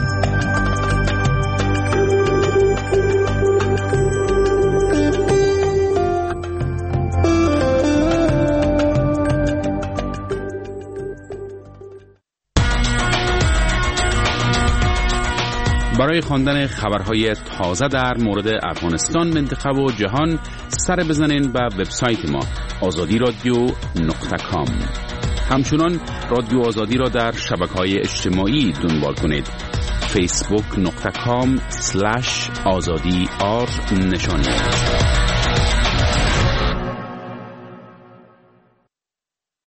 برای خواندن خبرهای تازه در مورد افغانستان، منطقه و جهان سر بزنین به وبسایت ما آزادی رادیو نقطه کام. همچنان رادیو آزادی را در شبکه‌های اجتماعی دنبال کنید. فیسبوک نقطه کام سلش آزادی آر نشانی